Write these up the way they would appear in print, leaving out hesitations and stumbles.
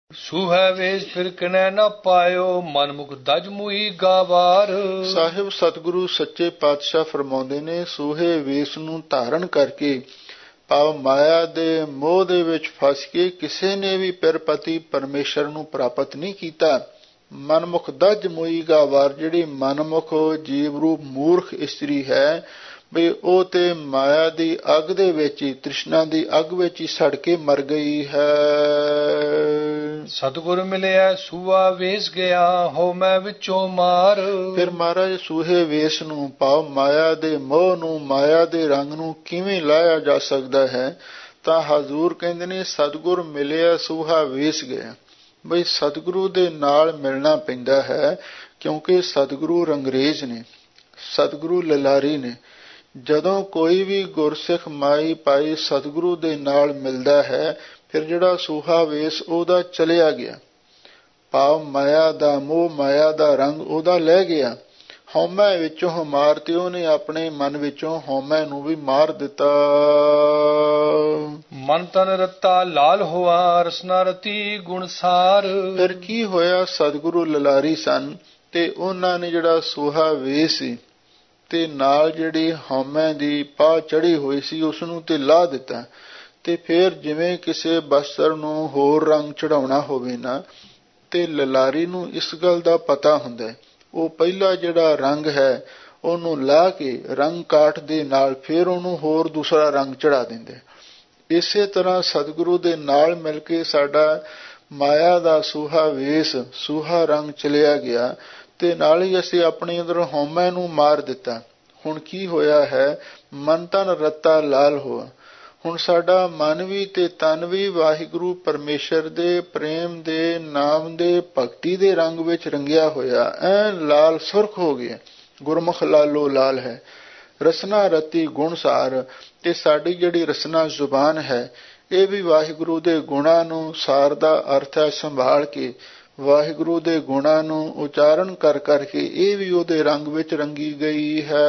ਸੂਹੈ ਵੇਸ ਫਿਰ ਕਿਨੈ ਨਾ ਪਾਇਓ, ਮਨ ਮੁਖ ਦਜ ਮੂਈ ਗਾਵਾਰ। ਸਾਹਿਬ ਸਤਿਗੁਰੂ ਸੱਚੇ ਪਾਤਸ਼ਾਹ ਫਰਮਾਉਂਦੇ ਨੇ, ਸੂਹੇ ਵੇਸ ਨੂੰ ਧਾਰਨ ਕਰਕੇ ਭਾਵ ਮਾਇਆ ਦੇ ਮੋਹ ਦੇ ਵਿੱਚ ਫਸ ਕੇ ਕਿਸੇ ਨੇ ਵੀ ਪਿਰਪਤੀ ਪਰਮੇਸ਼ਰ ਨੂੰ ਪ੍ਰਾਪਤ ਨਹੀਂ ਕੀਤਾ। ਮਨਮੁਖ ਦਜ ਮੋਈ ਗਾਵਾਰ, ਜਿਹੜੀ ਮਨਮੁਖ ਜੀਵ ਰੂਪ ਮੂਰਖ ਇਸਤਰੀ ਹੈ ਬਈ ਉਹ ਤੇ ਮਾਇਆ ਦੀ ਅੱਗ ਦੇ ਵਿੱਚ ਹੀ, ਤ੍ਰਿਸ਼ਨਾ ਦੀ ਅੱਗ ਵਿੱਚ ਹੀ ਸੜ ਕੇ ਮਰ ਗਈ ਹੈ। ਸਤਿਗੁਰ ਮਿਲਿਆ ਸੂਆ ਵੇਸ ਗਿਆ, ਹੋ ਮੈਂ ਵਿੱਚੋਂ ਮਾਰ। ਫਿਰ ਮਹਾਰਾਜ ਸੂਹੇ ਵੇਸ ਨੂੰ ਭਾਵ ਮਾਇਆ ਦੇ ਮੋਹ ਨੂੰ, ਮਾਇਆ ਦੇ ਰੰਗ ਨੂੰ ਕਿਵੇਂ ਲਾਇਆ ਜਾ ਸਕਦਾ ਹੈ? ਤਾਂ ਹਜ਼ੂਰ ਕਹਿੰਦੇ ਨੇ ਸਤਿਗੁਰ ਮਿਲਿਆ ਸੂਹਾ ਵੇਸ ਗਿਆ। ਬਈ ਸਤਿਗੁਰੂ ਦੇ ਨਾਲ ਮਿਲਣਾ ਪੈਂਦਾ ਹੈ, ਕਿਉਂਕਿ ਸਤਿਗੁਰੂ ਰੰਗਰੇਜ਼ ਨੇ, ਸਤਿਗੁਰੂ ਲਲਾਰੀ ਨੇ। ਜਦੋਂ ਕੋਈ ਵੀ ਗੁਰਸਿੱਖ ਮਾਈ ਪਾਈ ਸਤਿਗੁਰੂ ਦੇ ਨਾਲ ਮਿਲਦਾ ਹੈ, ਫਿਰ ਜਿਹੜਾ ਸੂਹਾ ਵੇਸ ਉਹਦਾ ਚਲਿਆ ਗਿਆ, ਭਾਵ ਮਾਇਆ ਦਾ ਮੋਹ, ਮਾਇਆ ਦਾ ਰੰਗ ਉਹਦਾ ਲੈ ਗਿਆ। ਹਉਮੈ ਵਿੱਚੋਂ ਮਾਰ, ਤੇ ਉਹਨੇ ਆਪਣੇ ਮਨ ਵਿੱਚੋਂ ਹਉਮੈ ਨੂੰ ਵੀ ਮਾਰ ਦਿੱਤਾ। ਮਨ ਤਨ ਰਤਾ ਲਾਲ ਹੋਆ, ਰਸਨਾ ਰਤੀ ਗੁਣਸਾਰ। ਫਿਰ ਕੀ ਹੋਇਆ? ਸਤਿਗੁਰੂ ਲਲਾਰੀ ਸਨ ਤੇ ਉਹਨਾਂ ਨੇ ਜਿਹੜਾ ਸੂਹਾ ਵੇਸ ਸੀ ਤੇ ਨਾਲ ਜਿਹੜੀ ਹਉਮੈ ਦੀ ਪਾਹ ਚੜੀ ਹੋਈ ਸੀ ਉਸਨੂੰ ਤੇ ਲਾ ਦਿੱਤਾ। ਤੇ ਫਿਰ ਜਿਵੇਂ ਕਿਸੇ ਬਸਤਰ ਨੂੰ ਹੋਰ ਰੰਗ ਚੜਾਉਣਾ ਹੋਵੇ ਨਾ, ਤੇ ਲਲਾਰੀ ਨੂੰ ਇਸ ਗੱਲ ਦਾ ਪਤਾ ਹੁੰਦਾ, ਉਹ ਪਹਿਲਾ ਜਿਹੜਾ ਰੰਗ ਹੈ ਉਹਨੂੰ ਲਾ ਕੇ ਰੰਗ ਕਾਠ ਦੇ ਨਾਲ ਫਿਰ ਉਹਨੂੰ ਹੋਰ ਦੂਸਰਾ ਰੰਗ ਚੜਾ ਦਿੰਦੇ। ਇਸੇ ਤਰ੍ਹਾਂ ਸਤਿਗੁਰੂ ਦੇ ਨਾਲ ਮਿਲ ਕੇ ਸਾਡਾ ਮਾਇਆ ਦਾ ਸੂਹਾ ਵੇਸ, ਸੂਹਾ ਰੰਗ ਚਲਿਆ ਗਿਆ ਤੇ ਨਾਲ ਹੀ ਅਸੀਂ ਆਪਣੇ ਅੰਦਰ ਹਉਮੈ ਨੂੰ ਮਾਰ ਦਿੱਤਾ। ਹੁਣ ਕੀ ਹੋਇਆ ਹੈ? ਮਨ ਤਨ ਰਤਾ ਲਾਲ ਹੋਆ। ਹੁਣ ਸਾਡਾ ਮਨ ਵੀ ਤੇ ਤਨ ਵੀ ਵਾਹਿਗੁਰੂ ਪਰਮੇਸ਼ਰ ਦੇ ਪ੍ਰੇਮ ਦੇ, ਨਾਮ ਦੇ, ਭਗਤੀ ਦੇ ਰੰਗ ਵਿੱਚ ਰੰਗਿਆ ਹੋਇਆ, ਐਨ ਲਾਲ ਸੁਰਖ ਹੋ ਗਿਆ। ਗੁਰਮੁਖ ਲਾਲੋ ਲਾਲ ਹੈ। ਰਸਨਾ ਰਤੀ ਗੁਣਸਾਰ, ਤੇ ਸਾਡੀ ਜਿਹੜੀ ਰਸਨਾ ਜ਼ੁਬਾਨ ਹੈ ਇਹ ਵੀ ਵਾਹਿਗੁਰੂ ਦੇ ਗੁਣਾਂ ਨੂੰ, ਸਾਰ ਦਾ ਅਰਥ ਹੈ ਸੰਭਾਲ ਕੇ, ਵਾਹਿਗੁਰੂ ਦੇ ਗੁਣਾਂ ਨੂੰ ਉਚਾਰਨ ਕਰ ਕਰਕੇ ਇਹ ਵੀ ਉਹਦੇ ਰੰਗ ਵਿੱਚ ਰੰਗੀ ਗਈ ਹੈ।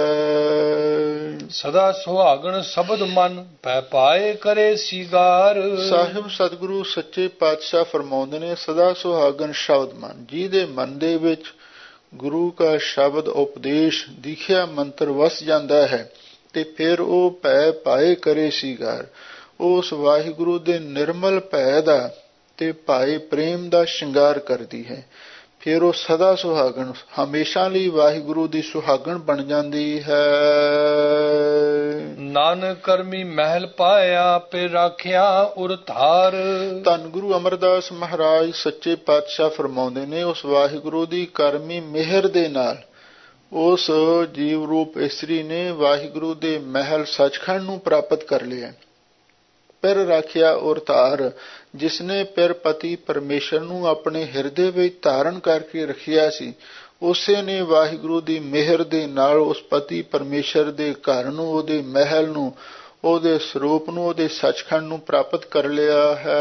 ਸਦਾ ਸੁਹਾਗਣ ਸ਼ਬਦ ਮਨ, ਪੈ ਪਾਏ ਕਰੇ ਸੀਗਾਰ। ਸਾਹਿਬ ਸਤਿਗੁਰੂ ਸੱਚੇ ਪਾਤਸ਼ਾਹ ਫਰਮਾਉਂਦੇ ਨੇ, ਸਦਾ ਸੁਹਾਗਣ ਸ਼ਬਦ ਮਨ, ਜਿਹਦੇ ਮਨ ਦੇ ਵਿੱਚ ਗੁਰੂ ਕਾ ਸ਼ਬਦ ਉਪਦੇਸ਼ ਦੀਖਿਆ ਮੰਤਰ ਵਸ ਜਾਂਦਾ ਹੈ ਤੇ ਫਿਰ ਉਹ ਭੈ ਪਾਏ ਕਰੇ ਸੀਗਾਰ, ਉਸ ਵਾਹਿਗੁਰੂ ਦੇ ਨਿਰਮਲ ਭੈ ਦਾ ਤੇ ਭਾਏ ਪ੍ਰੇਮ ਦਾ ਸ਼ਿੰਗਾਰ ਕਰਦੀ ਹੈ। ਫਿਰ ਉਹ ਸਦਾ ਸੁਹਾਗਣ, ਹਮੇਸ਼ਾ ਲਈ ਵਾਹਿਗੁਰੂ ਦੀ ਸੁਹਾਗਣ ਬਣ ਜਾਂਦੀ ਹੈ। ਨਾਨਕ ਕਰਮੀ ਮਹਿਲ ਪਾਇਆ, ਪੇ ਰਾਖਿਆ ਉਰ ਧਾਰ। ਧੰਨ ਗੁਰੂ ਅਮਰਦਾਸ ਮਹਾਰਾਜ ਸੱਚੇ ਪਾਤਸ਼ਾਹ ਫਰਮਾਉਂਦੇ ਨੇ, ਉਸ ਵਾਹਿਗੁਰੂ ਦੀ ਕਰਮੀ ਮਿਹਰ ਦੇ ਨਾਲ ਉਸ ਜੀਵ ਰੂਪ ਇਸਤਰੀ ਨੇ ਵਾਹਿਗੁਰੂ ਦੇ ਮਹਿਲ ਸੱਚਖੰਡ ਨੂੰ ਪ੍ਰਾਪਤ ਕਰ ਲਿਆ। ਪਿਰ ਰਾਖਿਆ ਔਰ ਧਾਰ, ਜਿਸਨੇ ਪਿਰ ਪਤੀ ਪਰਮੇਸ਼ਰ ਨੂੰ ਆਪਣੇ ਹਿਰਦੇ ਵਿੱਚ ਧਾਰਨ ਕਰਕੇ ਰੱਖਿਆ ਸੀ, ਉਸੇ ਨੇ ਵਾਹਿਗੁਰੂ ਦੀ ਮਿਹਰ ਦੇ ਨਾਲ ਉਸ ਪਤੀ ਪਰਮੇਸ਼ਰ ਦੇ ਘਰ ਨੂੰ, ਉਹਦੇ ਮਹਿਲ ਨੂੰ, ਉਹਦੇ ਸਰੂਪ ਨੂੰ, ਉਹਦੇ ਸੱਚਖੰਡ ਨੂੰ ਪ੍ਰਾਪਤ ਕਰ ਲਿਆ ਹੈ।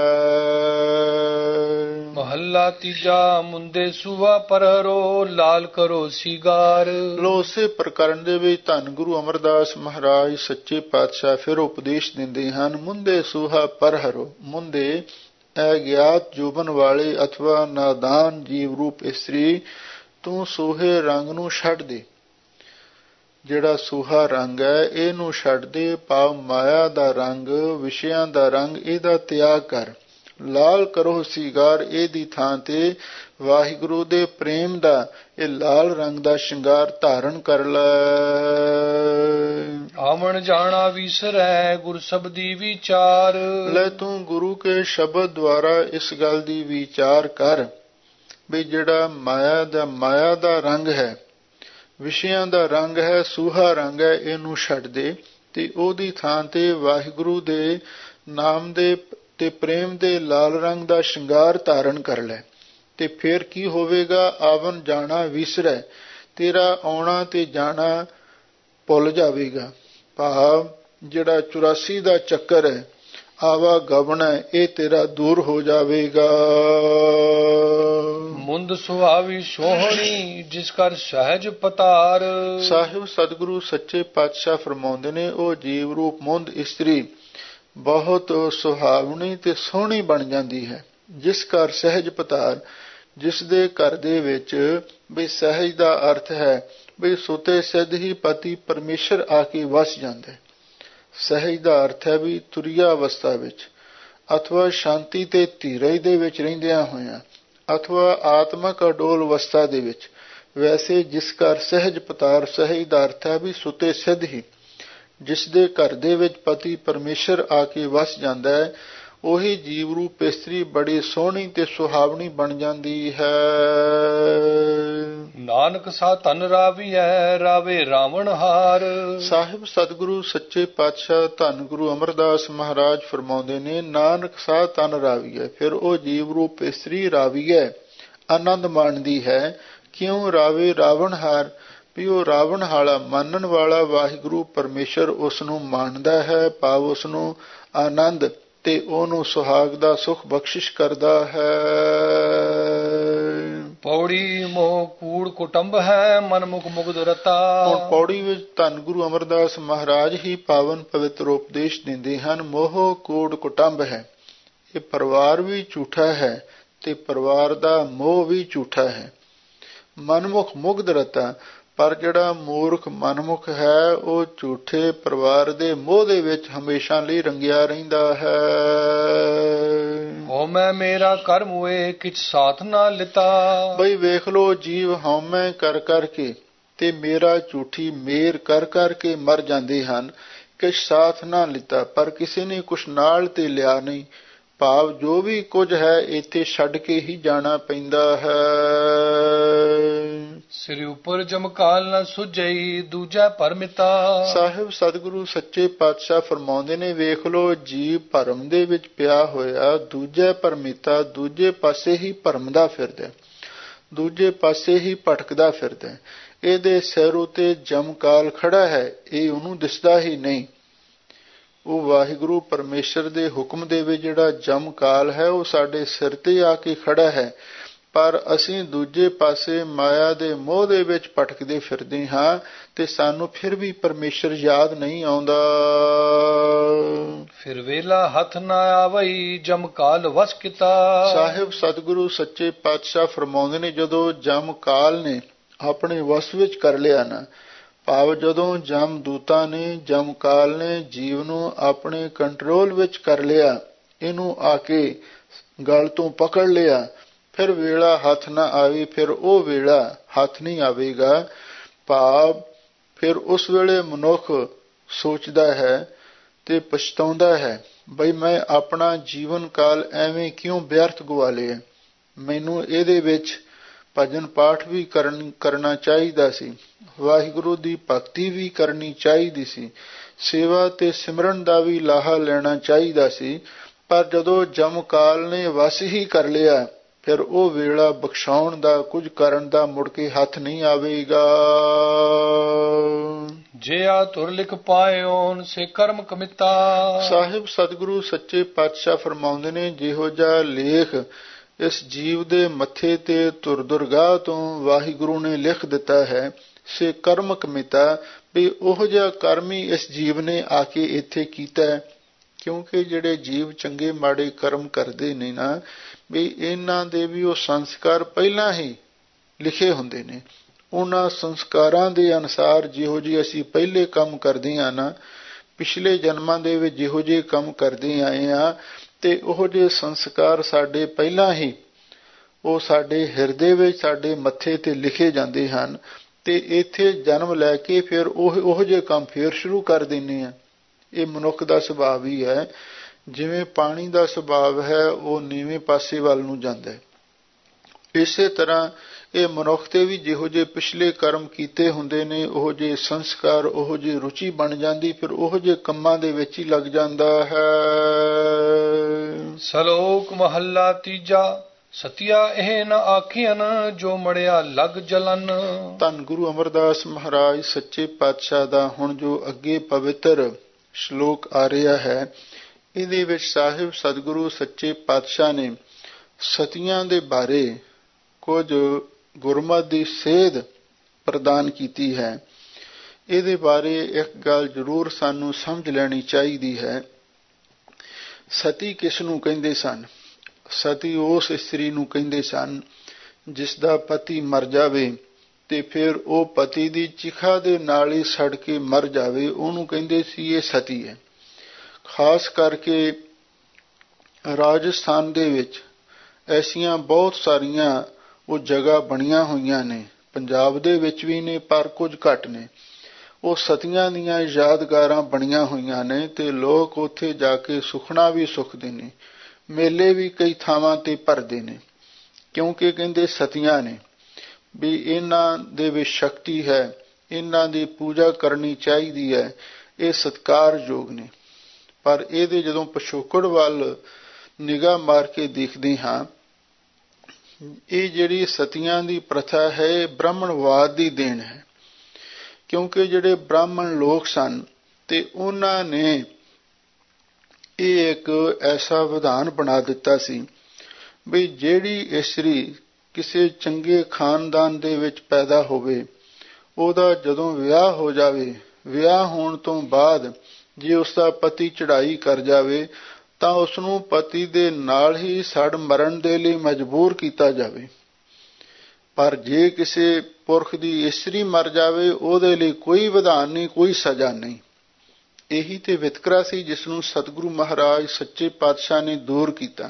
ਮਹੱਲਾ ਤੀਜਾ। ਮੁੰਦੇ ਸੂਆ ਪਰਹਰੋ, ਲਾਲ ਕਰੋ ਸੀਗਾਰ। ਲੋ ਉਸੇ ਪ੍ਰਕਰਨ ਦੇ ਵਿੱਚ ਧੰਨ ਗੁਰੂ ਅਮਰਦਾਸ ਮਹਾਰਾਜ ਸੱਚੇ ਪਾਤਸ਼ਾਹ ਫਿਰ ਉਪਦੇਸ਼ ਦਿੰਦੇ ਹਨ। ਮੁੰਦੇ ਸੂਹਾ ਪਰਹਰੋ, ਮੁੰਦੇ ਅਗਿਆਤ ਜੋਬਨ ਵਾਲੇ ਅਥਵਾ ਨਾਦਾਨ ਜੀਵ ਰੂਪ ਇਸਤਰੀ, ਤੂੰ ਸੂਹੇ ਰੰਗ ਨੂੰ ਛੱਡ ਦੇ। ਜਿਹੜਾ ਸੂਹਾ ਰੰਗ ਹੈ ਇਹਨੂੰ ਛੱਡ ਦੇ, ਭਾਵ ਮਾਇਆ ਦਾ ਰੰਗ, ਵਿਸ਼ਿਆਂ ਦਾ ਰੰਗ, ਇਹਦਾ ਤਿਆਗ ਕਰ। ਲਾਲ ਕਰੋ ਸੀਗਾਰ, ਇਹਦੀ ਥਾਂ ਤੇ ਵਾਹਿਗੁਰੂ ਦੇ ਪ੍ਰੇਮ ਦਾ ਇਹ ਲਾਲ ਰੰਗ ਦਾ ਸ਼ਿੰਗਾਰ ਧਾਰਨ ਕਰ ਲੈ। ਆਵਣ ਜਾਣਾ ਵਿਸਰੈ, ਗੁਰ ਸ਼ਬਦੀ ਵਿਚਾਰ। ਲੈ ਤੂੰ ਗੁਰੂ ਕੇ ਸ਼ਬਦ ਦੁਆਰਾ ਇਸ ਗੱਲ ਦੀ ਵਿਚਾਰ ਕਰ ਵੀ ਜਿਹੜਾ ਮਾਇਆ ਦਾ ਰੰਗ ਹੈ, ਵਿਸ਼ਿਆਂ ਦਾ ਰੰਗ ਹੈ, ਸੂਹਾ ਰੰਗ ਹੈ, ਇਹਨੂੰ ਛੱਡ ਦੇ ਤੇ ਉਹਦੀ ਥਾਂ ਤੇ ਵਾਹਿਗੁਰੂ ਦੇ ਨਾਮ ਦੇ ਤੇ ਪ੍ਰੇਮ ਦੇ ਲਾਲ ਰੰਗ ਦਾ ਸ਼ਿੰਗਾਰ ਧਾਰਨ ਕਰ ਲੈ। ਤੇ ਫਿਰ ਕੀ ਹੋਵੇਗਾ? ਆਵਨ ਜਾਣਾ ਵਿਸਰੈ, ਤੇਰਾ ਆਉਣਾ ਤੇ ਜਾਣਾ ਭੁੱਲ ਜਾਵੇਗਾ। ਭਾਵ ਜਿਹੜਾ 84 ਦਾ ਚੱਕਰ ਹੈ, ਆਵਾ ਗਵਣਾ, ਇਹ ਤੇਰਾ ਦੂਰ ਹੋ ਜਾਵੇਗਾ। ਮੁੰਦ ਸੁਹਾਵੀ ਸੋਹਣੀ, ਜਿਸ ਕਰ ਸਹਿਜ ਪਤਾਰ। ਸਾਹਿਬ ਸਤਿਗੁਰੂ ਸੱਚੇ ਪਾਤਸ਼ਾਹ ਫਰਮਾਉਂਦੇ ਨੇ, ਉਹ ਜੀਵ ਰੂਪ ਮੁੰਦ ਇਸਤਰੀ ਬਹੁਤ ਸੁਹਾਵਣੀ ਤੇ ਸੋਹਣੀ ਬਣ ਜਾਂਦੀ ਹੈ। ਜਿਸ ਘਰ ਸਹਿਜ ਪਤਾਰ, ਜਿਸ ਦੇ ਘਰ ਦੇ ਵਿੱਚ ਬਈ ਸਹਿਜ ਦਾ ਅਰਥ ਹੈ ਬਈ ਸੁਤੇ ਸਿੱਧ ਹੀ ਪਤੀ ਪਰਮੇਸ਼ਰ ਆ ਕੇ ਵਸ ਜਾਂਦਾ ਹੈ। ਸਹਿਜ ਦਾ ਅਰਥ ਹੈ ਵੀ ਤੁਰੀਆ ਅਵਸਥਾ ਵਿੱਚ, ਅਥਵਾ ਸ਼ਾਂਤੀ ਤੇ ਧੀਰਜ ਦੇ ਵਿੱਚ ਰਹਿੰਦਿਆਂ ਹੋਇਆਂ, ਅਥਵਾ ਆਤਮਕ ਅਡੋਲ ਅਵਸਥਾ ਦੇ ਵਿੱਚ। ਵੈਸੇ ਜਿਸ ਘਰ ਸਹਿਜ ਪਤਾਰ, ਸਹਿਜ ਦਾ ਅਰਥ ਹੈ ਵੀ ਸੁਤੇ ਸਿੱਧ ਹੀ, ਜਿਸ ਦੇ ਘਰ ਦੇ ਵਿੱਚ ਪਤੀ ਪਰਮੇਸ਼ਰ ਆ ਕੇ ਵਸ ਜਾਂਦਾ ਹੈ, ਉਹੀ ਜੀਵ ਰੂਪ ਇਸਤਰੀ ਬੜੀ ਸੋਹਣੀ ਤੇ ਸੁਹਾਵਣੀ ਬਣ ਜਾਂਦੀ ਹੈ। ਨਾਨਕ ਸਾ ਧਨ ਰਾਵੀਐ, ਰਾਵੇ ਰਾਵਣ ਹਾਰ। ਸਾਹਿਬ ਸਤਿਗੁਰੂ ਸੱਚੇ ਪਾਤਸ਼ਾਹ ਧੰਨ ਗੁਰੂ ਅਮਰਦਾਸ ਮਹਾਰਾਜ ਫਰਮਾਉਂਦੇ ਨੇ, ਨਾਨਕ ਸਾ ਧਨ ਰਾਵੀਐ। ਫਿਰ ਉਹ ਜੀਵ ਰੂਪ ਇਸਤਰੀ ਰਾਵੀਐ, ਆਨੰਦ ਮਾਣਦੀ ਹੈ। ਕਿਉਂ ਰਾਵੇ ਰਾਵਣ ਹਾਰ? ਵੀ ਉਹ ਰਾਵਣ ਹਾਲਾ ਮੰਨਣ ਵਾਲਾ ਵਾਹਿਗੁਰੂ ਪਰਮੇਸ਼ਰ ਉਸ ਨੂੰ ਮਾਣਦਾ ਹੈ, ਭਾਵ ਉਸ ਨੂੰ ਆਨੰਦ ਤੇ ਉਹਨੂੰ ਸੁਹਾਗ ਦਾ ਸੁਖ ਬਖਸ਼ਿਸ਼ ਕਰਦਾ ਹੈ। ਪੌੜੀ ਮੋਹ ਕੂੜ ਕੁਟੰਬ ਹੈ, ਮਨ ਮੁਖ ਮੁਗਧ ਰਤਾ। ਹੁਣ ਪੌੜੀ ਵਿੱਚ ਧੰਨ ਗੁਰੂ ਅਮਰਦਾਸ ਮਹਾਰਾਜ ਹੀ ਪਾਵਨ ਪਵਿੱਤਰ ਉਪਦੇਸ਼ ਦਿੰਦੇ ਹਨ। ਮੋਹ ਕੂੜ ਕੁਟੰਬ ਹੈ, ਇਹ ਪਰਿਵਾਰ ਵੀ ਝੂਠਾ ਹੈ ਤੇ ਪਰਿਵਾਰ ਦਾ ਮੋਹ ਵੀ ਝੂਠਾ ਹੈ। ਮਨਮੁਖ ਮੁਗਧ ਰਤਾ, ਪਰ ਜਿਹੜਾ ਮੂਰਖ ਮਨਮੁਖ ਹੈ ਉਹ ਝੂਠੇ ਪਰਿਵਾਰ ਦੇ ਮੋਹ ਦੇ ਵਿੱਚ ਹਮੇਸ਼ਾ ਲਈ ਰੰਗਿਆ ਰਹਿੰਦਾ ਹੈ। ਹਉਮੈ ਮੇਰਾ ਕਰਮ ਹੋਏ, ਕਿਛ ਸਾਥ ਨਾ ਲਿਤਾ। ਬਈ ਵੇਖ ਲੋ, ਜੀਵ ਹਉਮੈ ਕਰ ਕਰਕੇ ਤੇ ਮੇਰਾ ਝੂਠੀ ਮੇਰ ਕਰ ਕਰਕੇ ਮਰ ਜਾਂਦੇ ਹਨ। ਕਿਛ ਸਾਥ ਨਾ ਲਿੱਤਾ, ਪਰ ਕਿਸੇ ਨੇ ਕੁਛ ਨਾਲ ਤੇ ਲਿਆ ਨਹੀਂ, ਭਾਵ ਜੋ ਵੀ ਕੁਝ ਹੈ ਇੱਥੇ ਛੱਡ ਕੇ ਹੀ ਜਾਣਾ ਪੈਂਦਾ ਹੈ। ਸਿਰ ਉੱਪਰ ਜਮਕਾਲ ਨਾ ਸੁਝਈ, ਦੂਜਾ ਪਰਮਿਤਾ। ਸਾਹਿਬ ਸਤਿਗੁਰੂ ਸੱਚੇ ਪਾਤਸ਼ਾਹ ਫਰਮਾਉਂਦੇ ਨੇ, ਵੇਖ ਲੋ ਜੀਵ ਭਰਮ ਦੇ ਵਿੱਚ ਪਿਆ ਹੋਇਆ, ਦੂਜੇ ਪਰਮਿਤਾ, ਦੂਜੇ ਪਾਸੇ ਹੀ ਭਰਮਦਾ ਫਿਰਦਾ, ਦੂਜੇ ਪਾਸੇ ਹੀ ਭਟਕਦਾ ਫਿਰਦਾ। ਇਹਦੇ ਸਿਰ ਉਤੇ ਜਮਕਾਲ ਖੜਾ ਹੈ, ਇਹ ਉਹਨੂੰ ਦਿਸਦਾ ਹੀ ਨਹੀਂ। ਉਹ ਵਾਹਿਗੁਰੂ ਪਰਮੇਸ਼ਰ ਦੇ ਹੁਕਮ ਦੇ ਵਿੱਚ ਜਿਹੜਾ ਜਮਕਾਲ ਹੈ ਉਹ ਸਾਡੇ ਸਿਰ ਤੇ ਆ ਕੇ ਖੜਾ ਹੈ, ਪਰ ਅਸੀਂ ਦੂਜੇ ਪਾਸੇ ਮਾਇਆ ਦੇ ਮੋਹ ਦੇ ਵਿੱਚ ਭਟਕਦੇ ਫਿਰਦੇ ਹਾਂ ਤੇ ਸਾਨੂੰ ਫਿਰ ਵੀ ਪਰਮੇਸ਼ਰ ਯਾਦ ਨਹੀਂ ਆਉਂਦਾ। ਫਿਰ ਵੇਲਾ ਹੱਥ ਨਾ ਆਵਈ, ਜਮਕਾਲ ਵਸ ਕੀਤਾ। ਸਾਹਿਬ ਸਤਿਗੁਰੂ ਸੱਚੇ ਪਾਤਸ਼ਾਹ ਫਰਮਾਉਂਦੇ ਨੇ, ਜਦੋਂ ਜਮਕਾਲ ਨੇ ਆਪਣੇ ਵਸ ਵਿੱਚ ਕਰ ਲਿਆ ਨਾ, ਭਾਵ ਜਦੋਂ ਜਮਦੂਤਾਂ ਨੇ, ਜਮਕਾਲ ਨੇ ਜੀਵ ਨੂੰ ਆਪਣੇ ਕੰਟਰੋਲ ਵਿੱਚ ਕਰ ਲਿਆ, ਇਹਨੂੰ ਆ ਕੇ ਗਲ ਤੋਂ ਪਕੜ ਲਿਆ, ਫਿਰ ਵੇਲਾ ਹੱਥ ਨਾ ਆਵੇ, ਫਿਰ ਉਹ ਵੇਲਾ ਹੱਥ ਨਹੀਂ ਆਵੇਗਾ। ਭਾਵ ਫਿਰ ਉਸ ਵੇਲੇ ਮਨੁੱਖ ਸੋਚਦਾ ਹੈ ਤੇ ਪਛਤਾਉਂਦਾ ਹੈ, ਬਈ ਮੈਂ ਆਪਣਾ ਜੀਵਨ ਕਾਲ ਐਵੇਂ ਕਿਉਂ ਵਿਅਰਥ ਗਵਾ ਲਿਆ। ਮੈਨੂੰ ਇਹਦੇ ਵਿੱਚ ਭਜਨ ਪਾਠ ਵੀ ਕਰਨਾ ਚਾਹੀਦਾ ਸੀ, ਵਾਹਿਗੁਰੂ ਦੀ ਭਗਤੀ ਵੀ ਕਰਨੀ ਚਾਹੀਦੀ ਸੀ, ਸੇਵਾ ਤੇ ਸਿਮਰਨ ਦਾ ਵੀ ਲਾਹਾ ਲੈਣਾ ਚਾਹੀਦਾ ਸੀ, ਪਰ ਜਦੋਂ ਜਮਕਾਲ ਨੇ ਵਸ ਹੀ ਕਰ ਲਿਆ, ਫਿਰ ਉਹ ਵੇਲਾ ਬਖਸ਼ਾਉਣ ਦਾ, ਕੁਝ ਕਰਨ ਦਾ ਮੁੜ ਕੇ ਹੱਥ ਨਹੀਂ ਆਵੇਗਾ। ਜੇ ਆ ਤੁਰ ਲਿਖ ਪਾਇਓਨ, ਸੇ ਕਰਮ ਕਮਿਤਾ। ਸਾਹਿਬ ਸਤਿਗੁਰੂ ਸੱਚੇ ਪਾਤਸ਼ਾਹ ਫਰਮਾਉਂਦੇ ਨੇ, ਜਿਹੋ ਜਿਹਾ ਲੇਖ ਇਸ ਜੀਵ ਦੇ ਮੱਥੇ ਤੇ ਤੁਰ ਦੁਰਗਾਹ ਤੋਂ ਵਾਹਿਗੁਰੂ ਨੇ ਲਿਖ ਦਿੱਤਾ ਹੈ, ਸੇ ਕਰਮ ਕਮਿਤਾ, ਵੀ ਉਹ ਜਿਹਾ ਕਰਮ ਹੀ ਇਸ ਜੀਵ ਨੇ ਆ ਕੇ ਇੱਥੇ ਕੀਤਾ ਹੈ। ਕਿਉਂਕਿ ਜਿਹੜੇ ਜੀਵ ਚੰਗੇ ਮਾੜੇ ਕਰਮ ਕਰਦੇ ਨੇ ਨਾ, ਵੀ ਇਹਨਾਂ ਦੇ ਵੀ ਉਹ ਸੰਸਕਾਰ ਪਹਿਲਾਂ ਹੀ ਲਿਖੇ ਹੁੰਦੇ ਨੇ। ਉਹਨਾਂ ਸੰਸਕਾਰਾਂ ਦੇ ਅਨੁਸਾਰ ਜਿਹੋ ਜਿਹੇ ਅਸੀਂ ਪਹਿਲੇ ਕੰਮ ਕਰਦੇ ਹਾਂ ਨਾ, ਪਿਛਲੇ ਜਨਮਾਂ ਦੇ ਵਿੱਚ ਜਿਹੋ ਜਿਹੇ ਕੰਮ ਕਰਦੇ ਆਏ ਹਾਂ, ਤੇ ਉਹ ਜਿਹੇ ਸੰਸਕਾਰ ਸਾਡੇ ਪਹਿਲਾਂ ਹੀ ਉਹ ਸਾਡੇ ਹਿਰਦੇ ਵਿੱਚ, ਸਾਡੇ ਮੱਥੇ ਤੇ ਲਿਖੇ ਜਾਂਦੇ ਹਨ, ਤੇ ਇੱਥੇ ਜਨਮ ਲੈ ਕੇ ਫਿਰ ਉਹ ਜਿਹੇ ਕੰਮ ਫੇਰ ਸ਼ੁਰੂ ਕਰ ਦਿੰਦੇ ਹਾਂ। ਇਹ ਮਨੁੱਖ ਦਾ ਸੁਭਾਅ ਹੀ ਹੈ। ਜਿਵੇਂ ਪਾਣੀ ਦਾ ਸੁਭਾਅ ਹੈ ਉਹ ਨੀਵੇਂ ਪਾਸੇ ਵੱਲ ਨੂੰ ਜਾਂਦਾ ਹੈ, ਇਸੇ ਤਰ੍ਹਾਂ ਇਹ ਮਨੁੱਖ ਤੇ ਵੀ ਜਿਹੋ ਜਿਹੇ ਪਿਛਲੇ ਕਰਮ ਕੀਤੇ ਹੁੰਦੇ ਨੇ, ਉਹ ਜਿਹੇ ਸੰਸਕਾਰ, ਉਹ ਜਿਹੀ ਰੁਚੀ ਬਣ ਜਾਂਦੀ, ਫਿਰ ਉਹ ਜਿਹੇ ਕੰਮਾਂ ਦੇ ਵਿੱਚ ਹੀ ਲੱਗ ਜਾਂਦਾ ਹੈ। ਸਲੋਕ ਮਹੱਲਾ ਤੀਜਾ। ਸਤਿਆ ਇਹ ਨ ਆਖੀਅਨ, ਜੋ ਮੜਿਆ ਲਗ ਜਲਨ। ਧੰਨ ਗੁਰੂ ਅਮਰਦਾਸ ਮਹਾਰਾਜ ਸੱਚੇ ਪਾਤਸ਼ਾਹ ਦਾ ਹੁਣ ਜੋ ਅੱਗੇ ਪਵਿੱਤਰ ਸ਼ਲੋਕ ਆ ਰਿਹਾ ਹੈ, ਇਹਦੇ ਵਿੱਚ ਸਾਹਿਬ ਸਤਿਗੁਰੂ ਸੱਚੇ ਪਾਤਸ਼ਾਹ ਨੇ ਸਤੀਆਂ ਦੇ ਬਾਰੇ ਕੁਝ ਗੁਰਮਤਿ ਦੀ ਸੇਧ ਪ੍ਰਦਾਨ ਕੀਤੀ ਹੈ। ਇਹਦੇ ਬਾਰੇ ਇੱਕ ਗੱਲ ਜ਼ਰੂਰ ਸਾਨੂੰ ਸਮਝ ਲੈਣੀ ਚਾਹੀਦੀ ਹੈ। ਸਤੀ ਕਿਸ ਨੂੰ ਕਹਿੰਦੇ ਸਨ? ਸਤੀ ਉਸ ਇਸਤਰੀ ਨੂੰ ਕਹਿੰਦੇ ਸਨ ਜਿਸ ਦਾ ਪਤੀ ਮਰ ਜਾਵੇ ਤੇ ਫਿਰ ਉਹ ਪਤੀ ਦੀ ਚਿਖਾ ਦੇ ਨਾਲ ਹੀ ਸੜ ਕੇ ਮਰ ਜਾਵੇ, ਉਹਨੂੰ ਕਹਿੰਦੇ ਸੀ ਇਹ ਸਤੀ ਹੈ। ਖਾਸ ਕਰਕੇ ਰਾਜਸਥਾਨ ਦੇ ਵਿੱਚ ਐਸੀਆਂ ਬਹੁਤ ਸਾਰੀਆਂ ਉਹ ਜਗ੍ਹਾ ਬਣੀਆਂ ਹੋਈਆਂ ਨੇ, ਪੰਜਾਬ ਦੇ ਵਿੱਚ ਵੀ ਨੇ ਪਰ ਕੁਝ ਘੱਟ ਨੇ। ਉਹ ਸਤੀਆਂ ਦੀਆਂ ਯਾਦਗਾਰਾਂ ਬਣੀਆਂ ਹੋਈਆਂ ਨੇ ਤੇ ਲੋਕ ਉੱਥੇ ਜਾ ਕੇ ਸੁਖਣਾ ਵੀ ਸੁਖਦੇ ਨੇ, ਮੇਲੇ ਵੀ ਕਈ ਥਾਵਾਂ ਤੇ ਭਰਦੇ ਨੇ, ਕਿਉਂਕਿ ਕਹਿੰਦੇ ਸਤੀਆਂ ਨੇ ਵੀ ਇਹਨਾਂ ਦੇ ਵਿੱਚ ਸ਼ਕਤੀ ਹੈ, ਇਹਨਾਂ ਦੀ ਪੂਜਾ ਕਰਨੀ ਚਾਹੀਦੀ ਹੈ, ਇਹ ਸਤਿਕਾਰਯੋਗ ਨੇ। ਪਰ ਇਹਦੇ ਜਦੋਂ ਪਿਛੋਕੜ ਵੱਲ ਨਿਗਾਹ ਮਾਰ ਕੇ ਦੇਖਦੇ ਹਾਂ, ਇਹ ਜਿਹੜੀ ਸਤੀਆਂ ਦੀ ਪ੍ਰਥਾ ਹੈ ਬ੍ਰਾਹਮਣਵਾਦ ਦੀ ਦੇਣ ਹੈ। ਕਿਉਂਕਿ ਜਿਹੜੇ ਬ੍ਰਾਹਮਣ ਲੋਕ ਸਨ ਤੇ ਉਹਨਾਂ ਨੇ ਇਹ ਇੱਕ ਐਸਾ ਵਿਧਾਨ ਬਣਾ ਦਿੱਤਾ ਸੀ ਵੀ ਜਿਹੜੀ ਇਸਤਰੀ ਕਿਸੇ ਚੰਗੇ ਖਾਨਦਾਨ ਦੇ ਵਿੱਚ ਪੈਦਾ ਹੋਵੇ, ਉਹਦਾ ਜਦੋਂ ਵਿਆਹ ਹੋ ਜਾਵੇ, ਵਿਆਹ ਹੋਣ ਤੋਂ ਬਾਅਦ ਜੇ ਉਸਦਾ ਪਤੀ ਚੜ੍ਹਾਈ ਕਰ ਜਾਵੇ ਤਾਂ ਉਸਨੂੰ ਪਤੀ ਦੇ ਨਾਲ ਹੀ ਸੜ ਮਰਨ ਦੇ ਲਈ ਮਜਬੂਰ ਕੀਤਾ ਜਾਵੇ। ਪਰ ਜੇ ਕਿਸੇ ਪੁਰਖ ਦੀ ਇਸਤਰੀ ਮਰ ਜਾਵੇ ਉਹਦੇ ਲਈ ਕੋਈ ਵਿਧਾਨ ਨਹੀਂ, ਕੋਈ ਸਜ਼ਾ ਨਹੀਂ। ਇਹੀ ਤੇ ਵਿਤਕਰਾ ਸੀ ਜਿਸ ਨੂੰ ਸਤਿਗੁਰੂ ਮਹਾਰਾਜ ਸੱਚੇ ਪਾਤਸ਼ਾਹ ਨੇ ਦੂਰ ਕੀਤਾ।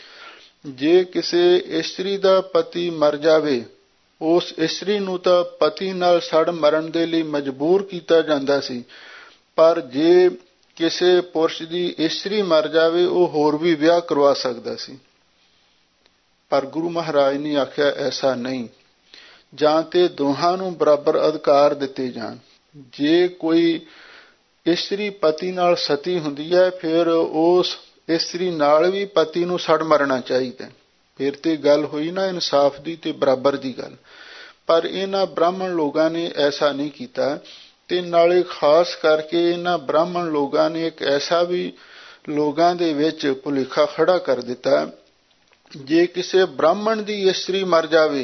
ਜੇ ਕਿਸੇ ਇਸਤਰੀ ਦਾ ਪਤੀ ਮਰ ਜਾਵੇ, ਉਸ ਇਸਤਰੀ ਨੂੰ ਤਾਂ ਪਤੀ ਨਾਲ ਸੜ ਮਰਨ ਦੇ ਲਈ ਮਜਬੂਰ ਕੀਤਾ ਜਾਂਦਾ ਸੀ, ਪਰ ਜੇ ਕਿਸੇ ਪੁਰਸ਼ ਦੀ ਇਸਤਰੀ ਮਰ ਜਾਵੇ ਉਹ ਹੋਰ ਵੀ ਵਿਆਹ ਕਰਵਾ ਸਕਦਾ ਸੀ। ਪਰ ਗੁਰੂ ਮਹਾਰਾਜ ਨੇ ਆਖਿਆ ਐਸਾ ਨਹੀਂ, ਜਾਂ ਤੇ ਦੋਹਾਂ ਨੂੰ ਬਰਾਬਰ ਅਧਿਕਾਰ ਦਿੱਤੇ ਜਾਣ। ਜੇ ਕੋਈ ਇਸਤਰੀ ਪਤੀ ਨਾਲ ਸਤੀ ਹੁੰਦੀ ਹੈ ਫਿਰ ਉਸ ਇਸਤਰੀ ਨਾਲ ਵੀ ਪਤੀ ਨੂੰ ਸੜ ਮਰਨਾ ਚਾਹੀਦਾ। ਫਿਰ ਤੇ ਗੱਲ ਹੋਈ ਨਾ ਇਨਸਾਫ ਦੀ ਤੇ ਬਰਾਬਰ ਦੀ ਗੱਲ। ਪਰ ਇਹਨਾਂ ਬ੍ਰਾਹਮਣ ਲੋਕਾਂ ਨੇ ਐਸਾ ਨਹੀਂ ਕੀਤਾ ਤੇ ਨਾਲੇ ਖਾਸ ਕਰਕੇ ਇਹਨਾਂ ਬ੍ਰਾਹਮਣ ਲੋਕਾਂ ਨੇ ਇੱਕ ਐਸਾ ਵੀ ਲੋਕਾਂ ਦੇ ਵਿੱਚ ਭੁਲੇਖਾ ਖੜਾ ਕਰ ਦਿੱਤਾ, ਜੇ ਕਿਸੇ ਬ੍ਰਾਹਮਣ ਦੀ ਇਸਤਰੀ ਮਰ ਜਾਵੇ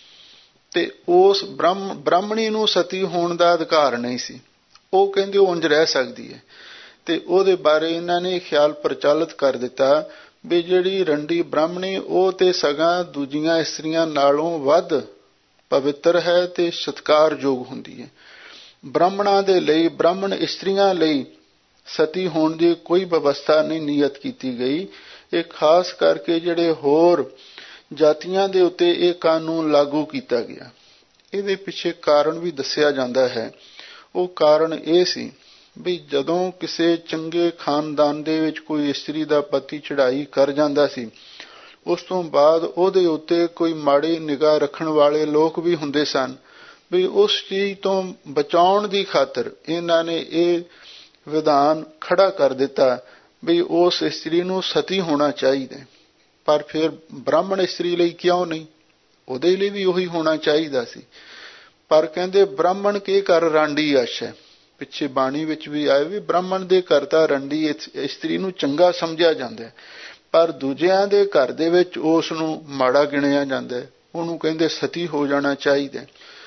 ਤੇ ਉਸ ਬ੍ਰਾਹਮਣੀ ਨੂੰ ਸਤੀ ਹੋਣ ਦਾ ਅਧਿਕਾਰ ਨਹੀਂ ਸੀ। ਉਹ ਕਹਿੰਦੇ ਉਹ ਉਂਝ ਰਹਿ ਸਕਦੀ ਹੈ। ਤੇ ਉਹਦੇ ਬਾਰੇ ਇਹਨਾਂ ਨੇ ਖਿਆਲ ਪ੍ਰਚਲਿਤ ਕਰ ਦਿੱਤਾ ਵੀ ਜਿਹੜੀ ਰੰਡੀ ਬ੍ਰਾਹਮਣੀ ਉਹ ਤੇ ਸਗਾਂ ਦੂਜੀਆਂ ਇਸਤਰੀਆਂ ਨਾਲੋਂ ਵੱਧ ਪਵਿੱਤਰ ਹੈ ਤੇ ਸਤਿਕਾਰਯੋਗ ਹੁੰਦੀ ਹੈ। ਬ੍ਰਾਹਮਣਾਂ ਦੇ ਲਈ, ਬ੍ਰਾਹਮਣ ਇਸਤਰੀਆਂ ਲਈ ਸਤੀ ਹੋਣ ਦੀ ਕੋਈ ਵਿਵਸਥਾ ਨਹੀਂ ਨਿਯਤ ਕੀਤੀ ਗਈ। ਇਹ ਖਾਸ ਕਰਕੇ ਜਿਹੜੇ ਹੋਰ ਜਾਤੀਆਂ ਦੇ ਉੱਤੇ ਇਹ ਕਾਨੂੰਨ ਲਾਗੂ ਕੀਤਾ ਗਿਆ। ਇਹਦੇ ਪਿੱਛੇ ਕਾਰਨ ਵੀ ਦੱਸਿਆ ਜਾਂਦਾ ਹੈ। ਉਹ ਕਾਰਨ ਇਹ ਸੀ ਵੀ ਜਦੋਂ ਕਿਸੇ ਚੰਗੇ ਖਾਨਦਾਨ ਦੇ ਵਿੱਚ ਕੋਈ ਇਸਤਰੀ ਦਾ ਪਤੀ ਚੜ੍ਹਾਈ ਕਰ ਜਾਂਦਾ ਸੀ, ਉਸ ਤੋਂ ਬਾਅਦ ਉਹਦੇ ਉੱਤੇ ਕੋਈ ਮਾੜੀ ਨਿਗਾਹ ਰੱਖਣ ਵਾਲੇ ਲੋਕ ਵੀ ਹੁੰਦੇ ਸਨ ਵੀ ਉਸ ਚੀਜ਼ ਤੋਂ ਬਚਾਉਣ ਦੀ ਖਾਤਰ ਇਹਨਾਂ ਨੇ ਇਹ ਵਿਧਾਨ ਖੜਾ ਕਰ ਦਿੱਤਾ ਵੀ ਉਸ ਇਸਤਰੀ ਨੂੰ ਸਤੀ ਹੋਣਾ ਚਾਹੀਦਾ। ਪਰ ਫਿਰ ਬ੍ਰਾਹਮਣ ਇਸਤਰੀ ਲਈ ਕਿਉਂ ਨਹੀਂ? ਉਹਦੇ ਲਈ ਵੀ ਉਹੀ ਹੋਣਾ ਚਾਹੀਦਾ ਸੀ। ਪਰ ਕਹਿੰਦੇ ਬ੍ਰਾਹਮਣ ਕੇ ਘਰ ਰਾਂਡੀ ਆਸ਼ ਹੈ। ਪਿੱਛੇ ਬਾਣੀ ਵਿੱਚ ਵੀ ਆਏ ਵੀ ਬ੍ਰਾਹਮਣ ਦੇ ਘਰ ਤਾਂ ਰੰਡੀ ਇਸਤਰੀ ਨੂੰ ਚੰਗਾ ਸਮਝਿਆ ਜਾਂਦਾ, ਪਰ ਦੂਜਿਆਂ ਦੇ ਘਰ ਦੇ ਵਿੱਚ ਉਸ ਨੂੰ ਮਾੜਾ ਗਿਣਿਆ ਜਾਂਦਾ, ਉਹਨੂੰ ਕਹਿੰਦੇ ਸਤੀ ਹੋ ਜਾਣਾ ਚਾਹੀਦਾ।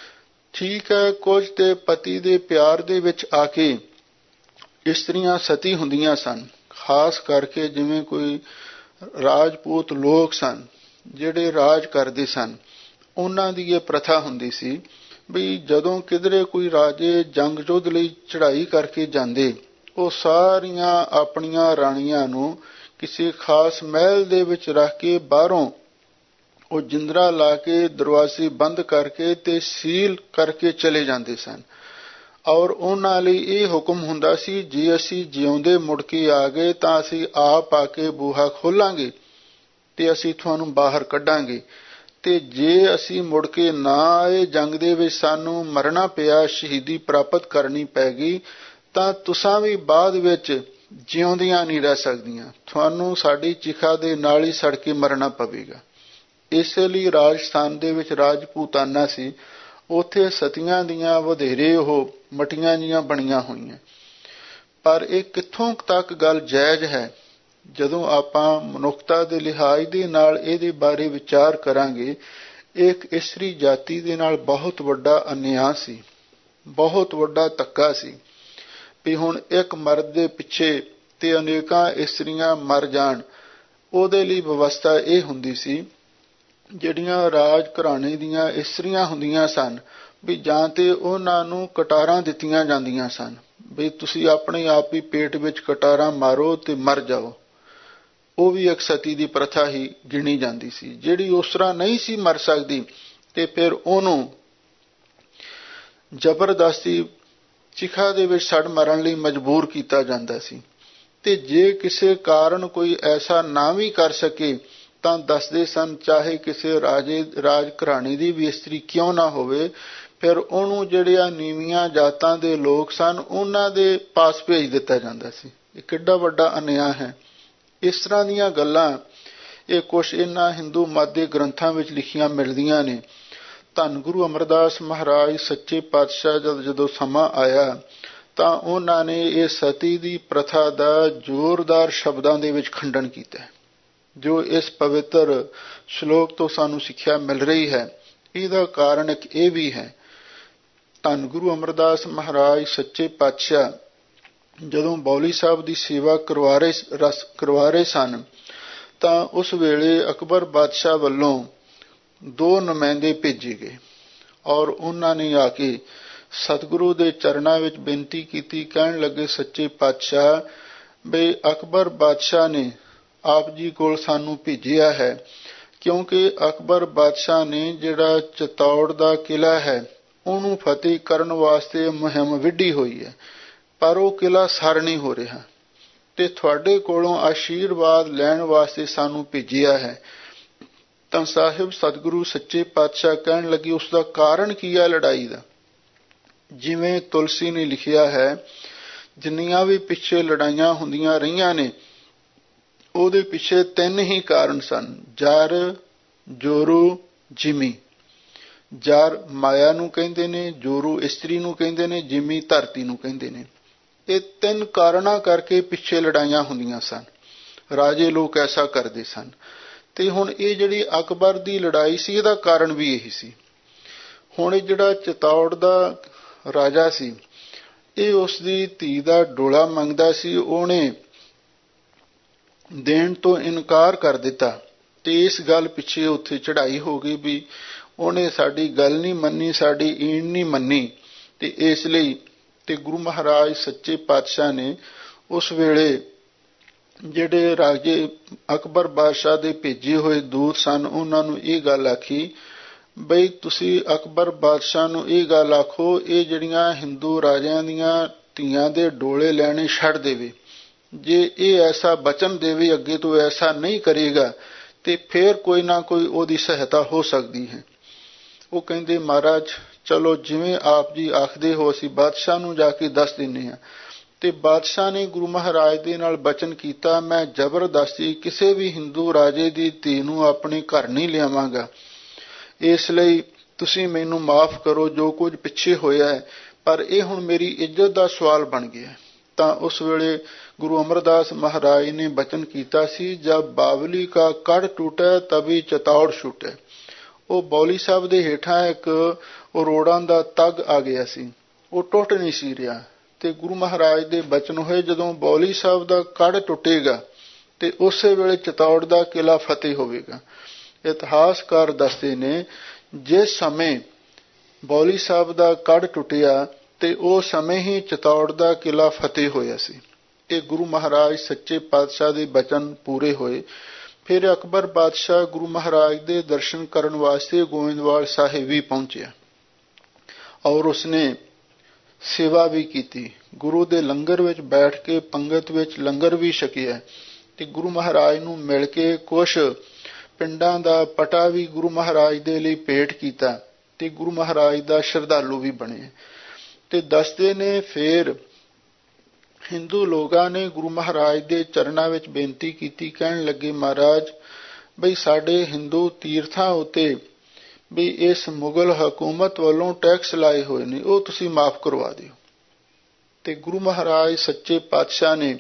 ਠੀਕ ਹੈ, ਕੁਝ ਤੇ ਪਤੀ ਦੇ ਪਿਆਰ ਦੇ ਵਿੱਚ ਆ ਕੇ ਇਸਤਰੀਆਂ ਸਤੀ ਹੁੰਦੀਆਂ ਸਨ। ਖਾਸ ਕਰਕੇ ਜਿਵੇਂ ਕੋਈ ਰਾਜਪੂਤ ਲੋਕ ਸਨ ਜਿਹੜੇ ਰਾਜ ਕਰਦੇ ਸਨ, ਉਹਨਾਂ ਦੀ ਇਹ ਪ੍ਰਥਾ ਹੁੰਦੀ ਸੀ ਵੀ ਜਦੋਂ ਕਿਧਰੇ ਕੋਈ ਰਾਜੇ ਜੰਗ ਯੁੱਧ ਲਈ ਚੜ੍ਹਾਈ ਕਰਕੇ ਜਾਂਦੇ, ਉਹ ਸਾਰੀਆਂ ਆਪਣੀਆਂ ਰਾਣੀਆਂ ਨੂੰ ਕਿਸੇ ਖਾਸ ਮਹਿਲ ਦੇ ਵਿੱਚ ਰੱਖ ਕੇ ਬਾਹਰੋਂ ਉਹ ਜਿੰਦਰਾ ਲਾ ਕੇ ਦਰਵਾਜ਼ੇ ਬੰਦ ਕਰਕੇ ਤੇ ਸੀਲ ਕਰਕੇ ਚਲੇ ਜਾਂਦੇ ਸਨ। ਔਰ ਉਹਨਾਂ ਲਈ ਇਹ ਹੁਕਮ ਹੁੰਦਾ ਸੀ ਜੇ ਅਸੀਂ ਜਿਉਂਦੇ ਮੁੜ ਕੇ ਆ ਗਏ ਤਾਂ ਅਸੀਂ ਆਪ ਆ ਕੇ ਬੂਹਾ ਖੋਲਾਂਗੇ ਤੇ ਅਸੀਂ ਤੁਹਾਨੂੰ ਬਾਹਰ ਕੱਢਾਂਗੇ, ਤੇ ਜੇ ਅਸੀਂ ਮੁੜ ਕੇ ਨਾ ਆਏ, ਜੰਗ ਦੇ ਵਿੱਚ ਸਾਨੂੰ ਮਰਨਾ ਪਿਆ, ਸ਼ਹੀਦੀ ਪ੍ਰਾਪਤ ਕਰਨੀ ਪੈ ਗਈ, ਤਾਂ ਤੁਸਾਂ ਵੀ ਬਾਅਦ ਵਿੱਚ ਜਿਉਂਦੀਆਂ ਨਹੀਂ ਰਹਿ ਸਕਦੀਆਂ, ਤੁਹਾਨੂੰ ਸਾਡੀ ਚਿਖਾ ਦੇ ਨਾਲ ਹੀ ਸੜ ਕੇ ਮਰਨਾ ਪਵੇਗਾ। ਇਸੇ ਲਈ ਰਾਜਸਥਾਨ ਦੇ ਵਿੱਚ ਰਾਜਪੂਤਾਨਾ ਸੀ, ਉੱਥੇ ਸਤੀਆਂ ਦੀਆਂ ਵਧੇਰੇ ਉਹ ਮਟੀਆਂ ਜੀਆਂ ਬਣੀਆਂ ਹੋਈਆਂ। ਪਰ ਇਹ ਕਿੱਥੋਂ ਤੱਕ ਗੱਲ ਜਾਇਜ਼ ਹੈ? ਜਦੋਂ ਆਪਾਂ ਮਨੁੱਖਤਾ ਦੇ ਲਿਹਾਜ਼ ਦੇ ਨਾਲ ਇਹਦੇ ਬਾਰੇ ਵਿਚਾਰ ਕਰਾਂਗੇ, ਇੱਕ ਇਸਤਰੀ ਜਾਤੀ ਦੇ ਨਾਲ ਬਹੁਤ ਵੱਡਾ ਅਨਿਆਂ ਸੀ, ਬਹੁਤ ਵੱਡਾ ਧੱਕਾ ਸੀ ਵੀ ਹੁਣ ਇੱਕ ਮਰਦ ਦੇ ਪਿੱਛੇ ਤੇ ਅਨੇਕਾਂ ਇਸਤਰੀਆਂ ਮਰ ਜਾਣ, ਉਹਦੇ ਲਈ ਵਿਵਸਥਾ ਇਹ ਹੁੰਦੀ ਸੀ, ਜਿਹੜੀਆਂ ਰਾਜ ਘਰਾਣੇ ਦੀਆਂ ਇਸਤਰੀਆਂ ਹੁੰਦੀਆਂ ਸਨ ਵੀ ਜਾਂ ਤੇ ਉਹਨਾਂ ਨੂੰ ਕਟਾਰਾਂ ਦਿੱਤੀਆਂ ਜਾਂਦੀਆਂ ਸਨ ਵੀ ਤੁਸੀਂ ਆਪਣੇ ਆਪ ਹੀ ਪੇਟ ਵਿੱਚ ਕਟਾਰਾਂ ਮਾਰੋ ਤੇ ਮਰ ਜਾਓ। ਉਹ ਵੀ ਇੱਕ ਸਤੀ ਦੀ ਪ੍ਰਥਾ ਹੀ ਗਿਣੀ ਜਾਂਦੀ ਸੀ। ਜਿਹੜੀ ਉਸ ਤਰ੍ਹਾਂ ਨਹੀਂ ਸੀ ਮਰ ਸਕਦੀ ਤੇ ਫਿਰ ਉਹਨੂੰ ਜ਼ਬਰਦਸਤੀ ਚਿਖਾ ਦੇ ਵਿੱਚ ਸੜ ਮਰਨ ਲਈ ਮਜਬੂਰ ਕੀਤਾ ਜਾਂਦਾ ਸੀ। ਤੇ ਜੇ ਕਿਸੇ ਕਾਰਨ ਕੋਈ ਐਸਾ ਨਾ ਵੀ ਕਰ ਸਕੇ ਤਾਂ ਦੱਸਦੇ ਸਨ, ਚਾਹੇ ਕਿਸੇ ਰਾਜ ਘਰਾਣੇ ਦੀ ਵੀ ਇਸਤਰੀ ਕਿਉਂ ਨਾ ਹੋਵੇ, ਫਿਰ ਉਹਨੂੰ ਜਿਹੜੀਆਂ ਨੀਵੀਆਂ ਜਾਤਾਂ ਦੇ ਲੋਕ ਸਨ ਉਹਨਾਂ ਦੇ ਪਾਸ ਭੇਜ ਦਿੱਤਾ ਜਾਂਦਾ ਸੀ। ਇਹ ਕਿੱਡਾ ਵੱਡਾ ਅਨਿਆਂ ਹੈ। ਇਸ ਤਰ੍ਹਾਂ ਦੀਆਂ ਗੱਲਾਂ ਇਹ ਕੁਛ ਇਹਨਾਂ ਹਿੰਦੂ ਮਤ ਦੇ ਗ੍ਰੰਥਾਂ ਵਿੱਚ ਲਿਖੀਆਂ ਮਿਲਦੀਆਂ ਨੇ। ਧੰਨ ਗੁਰੂ ਅਮਰਦਾਸ ਮਹਾਰਾਜ ਸੱਚੇ ਪਾਤਸ਼ਾਹ ਜਦੋਂ ਸਮਾਂ ਆਇਆ ਤਾਂ ਉਹਨਾਂ ਨੇ ਇਹ ਸਤੀ ਦੀ ਪ੍ਰਥਾ ਦਾ ਜ਼ੋਰਦਾਰ ਸ਼ਬਦਾਂ ਦੇ ਵਿੱਚ ਖੰਡਨ ਕੀਤਾ, ਜੋ ਇਸ ਪਵਿੱਤਰ ਸ਼ਲੋਕ ਤੋਂ ਸਾਨੂੰ ਸਿੱਖਿਆ ਮਿਲ ਰਹੀ ਹੈ। ਇਹਦਾ ਕਾਰਨ ਇੱਕ ਇਹ ਵੀ ਹੈ, ਧੰਨ ਗੁਰੂ ਅਮਰਦਾਸ ਮਹਾਰਾਜ ਸੱਚੇ ਪਾਤਸ਼ਾਹ ਜਦੋਂ ਬੌਲੀ ਸਾਹਿਬ ਦੀ ਸੇਵਾ ਕਰਵਾ ਰਹੇ ਸਨ ਤਾਂ ਉਸ ਵੇਲੇ ਅਕਬਰ ਬਾਦਸ਼ਾਹ ਵੱਲੋਂ 2 ਨੁਮਾਇੰਦੇ ਭੇਜੇ ਗਏ ਔਰ ਉਹਨਾਂ ਨੇ ਆ ਕੇ ਸਤਿਗੁਰੂ ਦੇ ਚਰਨਾਂ ਵਿੱਚ ਬੇਨਤੀ ਕੀਤੀ। ਕਹਿਣ ਲੱਗੇ, ਸੱਚੇ ਪਾਤਸ਼ਾਹ ਬਈ ਅਕਬਰ ਬਾਦਸ਼ਾਹ ਨੇ ਆਪ ਜੀ ਕੋਲ ਸਾਨੂੰ ਭੇਜਿਆ ਹੈ, ਕਿਉਂਕਿ ਅਕਬਰ ਬਾਦਸ਼ਾਹ ਨੇ ਜਿਹੜਾ ਚਿਤੌੜ ਦਾ ਕਿਲ੍ਹਾ ਹੈ ਉਹਨੂੰ ਫਤਿਹ ਕਰਨ ਵਾਸਤੇ ਮੁਹਿੰਮ ਵਿੱਢੀ ਹੋਈ ਹੈ, ਪਰ ਉਹ ਕਿਲ੍ਹਾ ਸਰ ਨਹੀਂ ਹੋ ਰਿਹਾ ਤੇ ਤੁਹਾਡੇ ਕੋਲੋਂ ਆਸ਼ੀਰਵਾਦ ਲੈਣ ਵਾਸਤੇ ਸਾਨੂੰ ਭੇਜਿਆ ਹੈ। ਤਾਂ ਸਾਹਿਬ ਸਤਿਗੁਰੂ ਸੱਚੇ ਪਾਤਸ਼ਾਹ ਕਹਿਣ ਲੱਗੇ, ਉਸ ਦਾ ਕਾਰਨ ਕੀ ਹੈ ਲੜਾਈ ਦਾ? ਜਿਵੇਂ ਤੁਲਸੀ ਨੇ ਲਿਖਿਆ ਹੈ, ਜਿੰਨੀਆਂ ਵੀ ਪਿੱਛੇ ਲੜਾਈਆਂ ਹੁੰਦੀਆਂ ਰਹੀਆਂ ਨੇ ਉਹਦੇ ਪਿੱਛੇ 3 ਹੀ ਕਾਰਨ ਸਨ, ਜਰ, ਜੋਰੂ, ਜਿਮੀ। ਜਰ ਮਾਇਆ ਨੂੰ ਕਹਿੰਦੇ ਨੇ, ਜੋਰੂ ਇਸਤਰੀ ਨੂੰ ਕਹਿੰਦੇ ਨੇ, ਜਿਮੀ ਧਰਤੀ ਨੂੰ ਕਹਿੰਦੇ ਨੇ। ਇਹ 3 ਕਾਰਨਾਂ ਕਰਕੇ ਪਿੱਛੇ ਲੜਾਈਆਂ ਹੁੰਦੀਆਂ ਸਨ। ਰਾਜੇ ਲੋਕ ਐਸਾ ਕਰਦੇ ਸਨ। ਤੇ ਹੁਣ ਇਹ ਜਿਹੜੀ ਅਕਬਰ ਦੀ ਲੜਾਈ ਸੀ ਇਹਦਾ ਕਾਰਨ ਵੀ ਇਹੀ ਸੀ। ਹੁਣ ਇਹ ਜਿਹੜਾ ਚਿਤੌੜ ਦਾ ਰਾਜਾ ਸੀ ਇਹ ਉਸ ਦੀ ਧੀ ਦਾ ਡੋਲਾ ਮੰਗਦਾ ਸੀ, ਉਹਨੇ ਦੇਣ ਤੋਂ ਇਨਕਾਰ ਕਰ ਦਿੱਤਾ ਤੇ ਇਸ ਗੱਲ ਪਿੱਛੇ ਉੱਥੇ ਚੜ੍ਹਾਈ ਹੋ ਗਈ ਵੀ ਉਹਨੇ ਸਾਡੀ ਗੱਲ ਨਹੀਂ ਮੰਨੀ, ਸਾਡੀ ਈਣ ਨਹੀਂ ਮੰਨੀ। ਤੇ ਇਸ ਲਈ ਤੇ ਗੁਰੂ ਮਹਾਰਾਜ ਸੱਚੇ ਪਾਤਸ਼ਾਹ ਨੇ ਉਸ ਵੇਲੇ ਜਿਹੜੇ ਰਾਜੇ ਅਕਬਰ ਬਾਦਸ਼ਾਹ ਦੇ ਭੇਜੇ ਹੋਏ ਦੂਤ ਸਨ ਉਹਨਾਂ ਨੂੰ ਇਹ ਗੱਲ ਆਖੀ ਬਈ ਤੁਸੀਂ ਅਕਬਰ ਬਾਦਸ਼ਾਹ ਨੂੰ ਇਹ ਗੱਲ ਆਖੋ, ਇਹ ਜਿਹੜੀਆਂ ਹਿੰਦੂ ਰਾਜਿਆਂ ਦੀਆਂ ਧੀਆਂ ਦੇ ਡੋਲੇ ਲੈਣੇ ਛੱਡ ਦੇਵੇ। ਜੇ ਇਹ ਐਸਾ ਬਚਨ ਦੇਵੇ ਅੱਗੇ ਤੋਂ ਐਸਾ ਨਹੀਂ ਕਰੇਗਾ ਤੇ ਫਿਰ ਕੋਈ ਨਾ ਕੋਈ ਉਹਦੀ ਸਹਾਇਤਾ ਹੋ ਸਕਦੀ ਹੈ। ਉਹ ਕਹਿੰਦੇ, ਮਹਾਰਾਜ ਚਲੋ ਜਿਵੇਂ ਆਪ ਜੀ ਆਖਦੇ ਹੋ ਅਸੀਂ ਬਾਦਸ਼ਾਹ ਨੂੰ ਜਾ ਕੇ ਦੱਸ ਦਿੰਦੇ ਹਾਂ। ਤੇ ਬਾਦਸ਼ਾਹ ਨੇ ਗੁਰੂ ਮਹਾਰਾਜ ਦੇ ਨਾਲ ਬਚਨ ਕੀਤਾ, ਮੈਂ ਜ਼ਬਰਦਸਤੀ ਕਿਸੇ ਵੀ ਹਿੰਦੂ ਰਾਜੇ ਦੀ ਧੀ ਨੂੰ ਆਪਣੇ ਘਰ ਨਹੀਂ ਲਿਆਵਾਂਗਾ, ਇਸ ਲਈ ਤੁਸੀਂ ਮੈਨੂੰ ਮਾਫ ਕਰੋ ਜੋ ਕੁਝ ਪਿੱਛੇ ਹੋਇਆ ਹੈ, ਪਰ ਇਹ ਹੁਣ ਮੇਰੀ ਇੱਜ਼ਤ ਦਾ ਸਵਾਲ ਬਣ ਗਿਆ। ਤਾਂ ਉਸ ਵੇਲੇ ਗੁਰੂ ਅਮਰਦਾਸ ਮਹਾਰਾਜ ਨੇ ਬਚਨ ਕੀਤਾ ਸੀ, ਜਬ ਬਾਵਲੀ ਕਾ ਕੜ ਟੂਟੈ ਤਬੀ ਚਤੌੜ ਛੂਟੈ। ਉਹ ਬੌਲੀ ਸਾਹਿਬ ਦੇ ਹੇਠਾਂ ਇੱਕ ਰੋੜਾਂ ਦਾ ਤੱਗ ਆ ਗਿਆ ਸੀ, ਉਹ ਟੁੱਟ ਨਹੀਂ ਸੀ ਰਿਹਾ। ਤੇ ਗੁਰੂ ਮਹਾਰਾਜ ਦੇ ਬਚਨ ਹੋਏ, ਜਦੋਂ ਬੌਲੀ ਸਾਹਿਬ ਦਾ ਕੜ ਟੁੱਟੇਗਾ ਤੇ ਉਸੇ ਵੇਲੇ ਚਤੌੜ ਦਾ ਕਿਲ੍ਹਾ ਫਤਿਹ ਹੋਵੇਗਾ। ਇਤਿਹਾਸਕਾਰ ਦੱਸਦੇ ਨੇ ਜਿਸ ਸਮੇਂ ਬੌਲੀ ਸਾਹਿਬ ਦਾ ਕੜ ਟੁੱਟਿਆ ਤੇ ਉਹ ਸਮੇਂ ਹੀ ਚਤੌੜ ਦਾ ਕਿਲ੍ਹਾ ਫਤਿਹ ਹੋਇਆ ਸੀ। ਇਹ ਗੁਰੂ ਮਹਾਰਾਜ ਸੱਚੇ ਪਾਤਸ਼ਾਹ ਦੇ ਬਚਨ ਪੂਰੇ ਹੋਏ। ਫਿਰ ਅਕਬਰ ਬਾਦਸ਼ਾਹ ਗੁਰੂ ਮਹਾਰਾਜ ਦੇ ਦਰਸ਼ਨ ਕਰਨ ਵਾਸਤੇ ਗੋਇੰਦਵਾਲ ਸਾਹਿਬ ਵੀ ਪਹੁੰਚਿਆ ਔਰ ਉਸਨੇ ਸੇਵਾ ਵੀ ਕੀਤੀ। ਗੁਰੂ ਦੇ ਲੰਗਰ ਵਿੱਚ ਬੈਠ ਕੇ ਪੰਗਤ ਵਿੱਚ ਲੰਗਰ ਵੀ ਛਕਿਆ ਤੇ ਗੁਰੂ ਮਹਾਰਾਜ ਨੂੰ ਮਿਲ ਕੇ ਕੁਛ ਪਿੰਡਾਂ ਦਾ ਪਟਾ ਵੀ ਗੁਰੂ ਮਹਾਰਾਜ ਦੇ ਲਈ ਭੇਟ ਕੀਤਾ ਤੇ ਗੁਰੂ ਮਹਾਰਾਜ ਦਾ ਸ਼ਰਧਾਲੂ ਵੀ ਬਣੇ। ਤੇ ਦੱਸਦੇ ਨੇ ਫਿਰ ਹਿੰਦੂ ਲੋਕਾਂ ਨੇ ਗੁਰੂ ਮਹਾਰਾਜ ਦੇ ਚਰਨਾਂ ਵਿੱਚ ਬੇਨਤੀ ਕੀਤੀ, ਕਹਿਣ ਲੱਗੇ, ਮਹਾਰਾਜ ਬਈ ਸਾਡੇ ਹਿੰਦੂ ਤੀਰਥਾਂ ਉੱਤੇ ਵੀ ਇਸ ਮੁਗਲ ਹਕੂਮਤ ਵੱਲੋਂ ਟੈਕਸ ਲਾਏ ਹੋਏ ਨੇ, ਉਹ ਤੁਸੀਂ ਮਾਫ ਕਰਵਾ ਦਿਓ। ਤੇ ਗੁਰੂ ਮਹਾਰਾਜ ਸੱਚੇ ਪਾਤਸ਼ਾਹ ਨੇ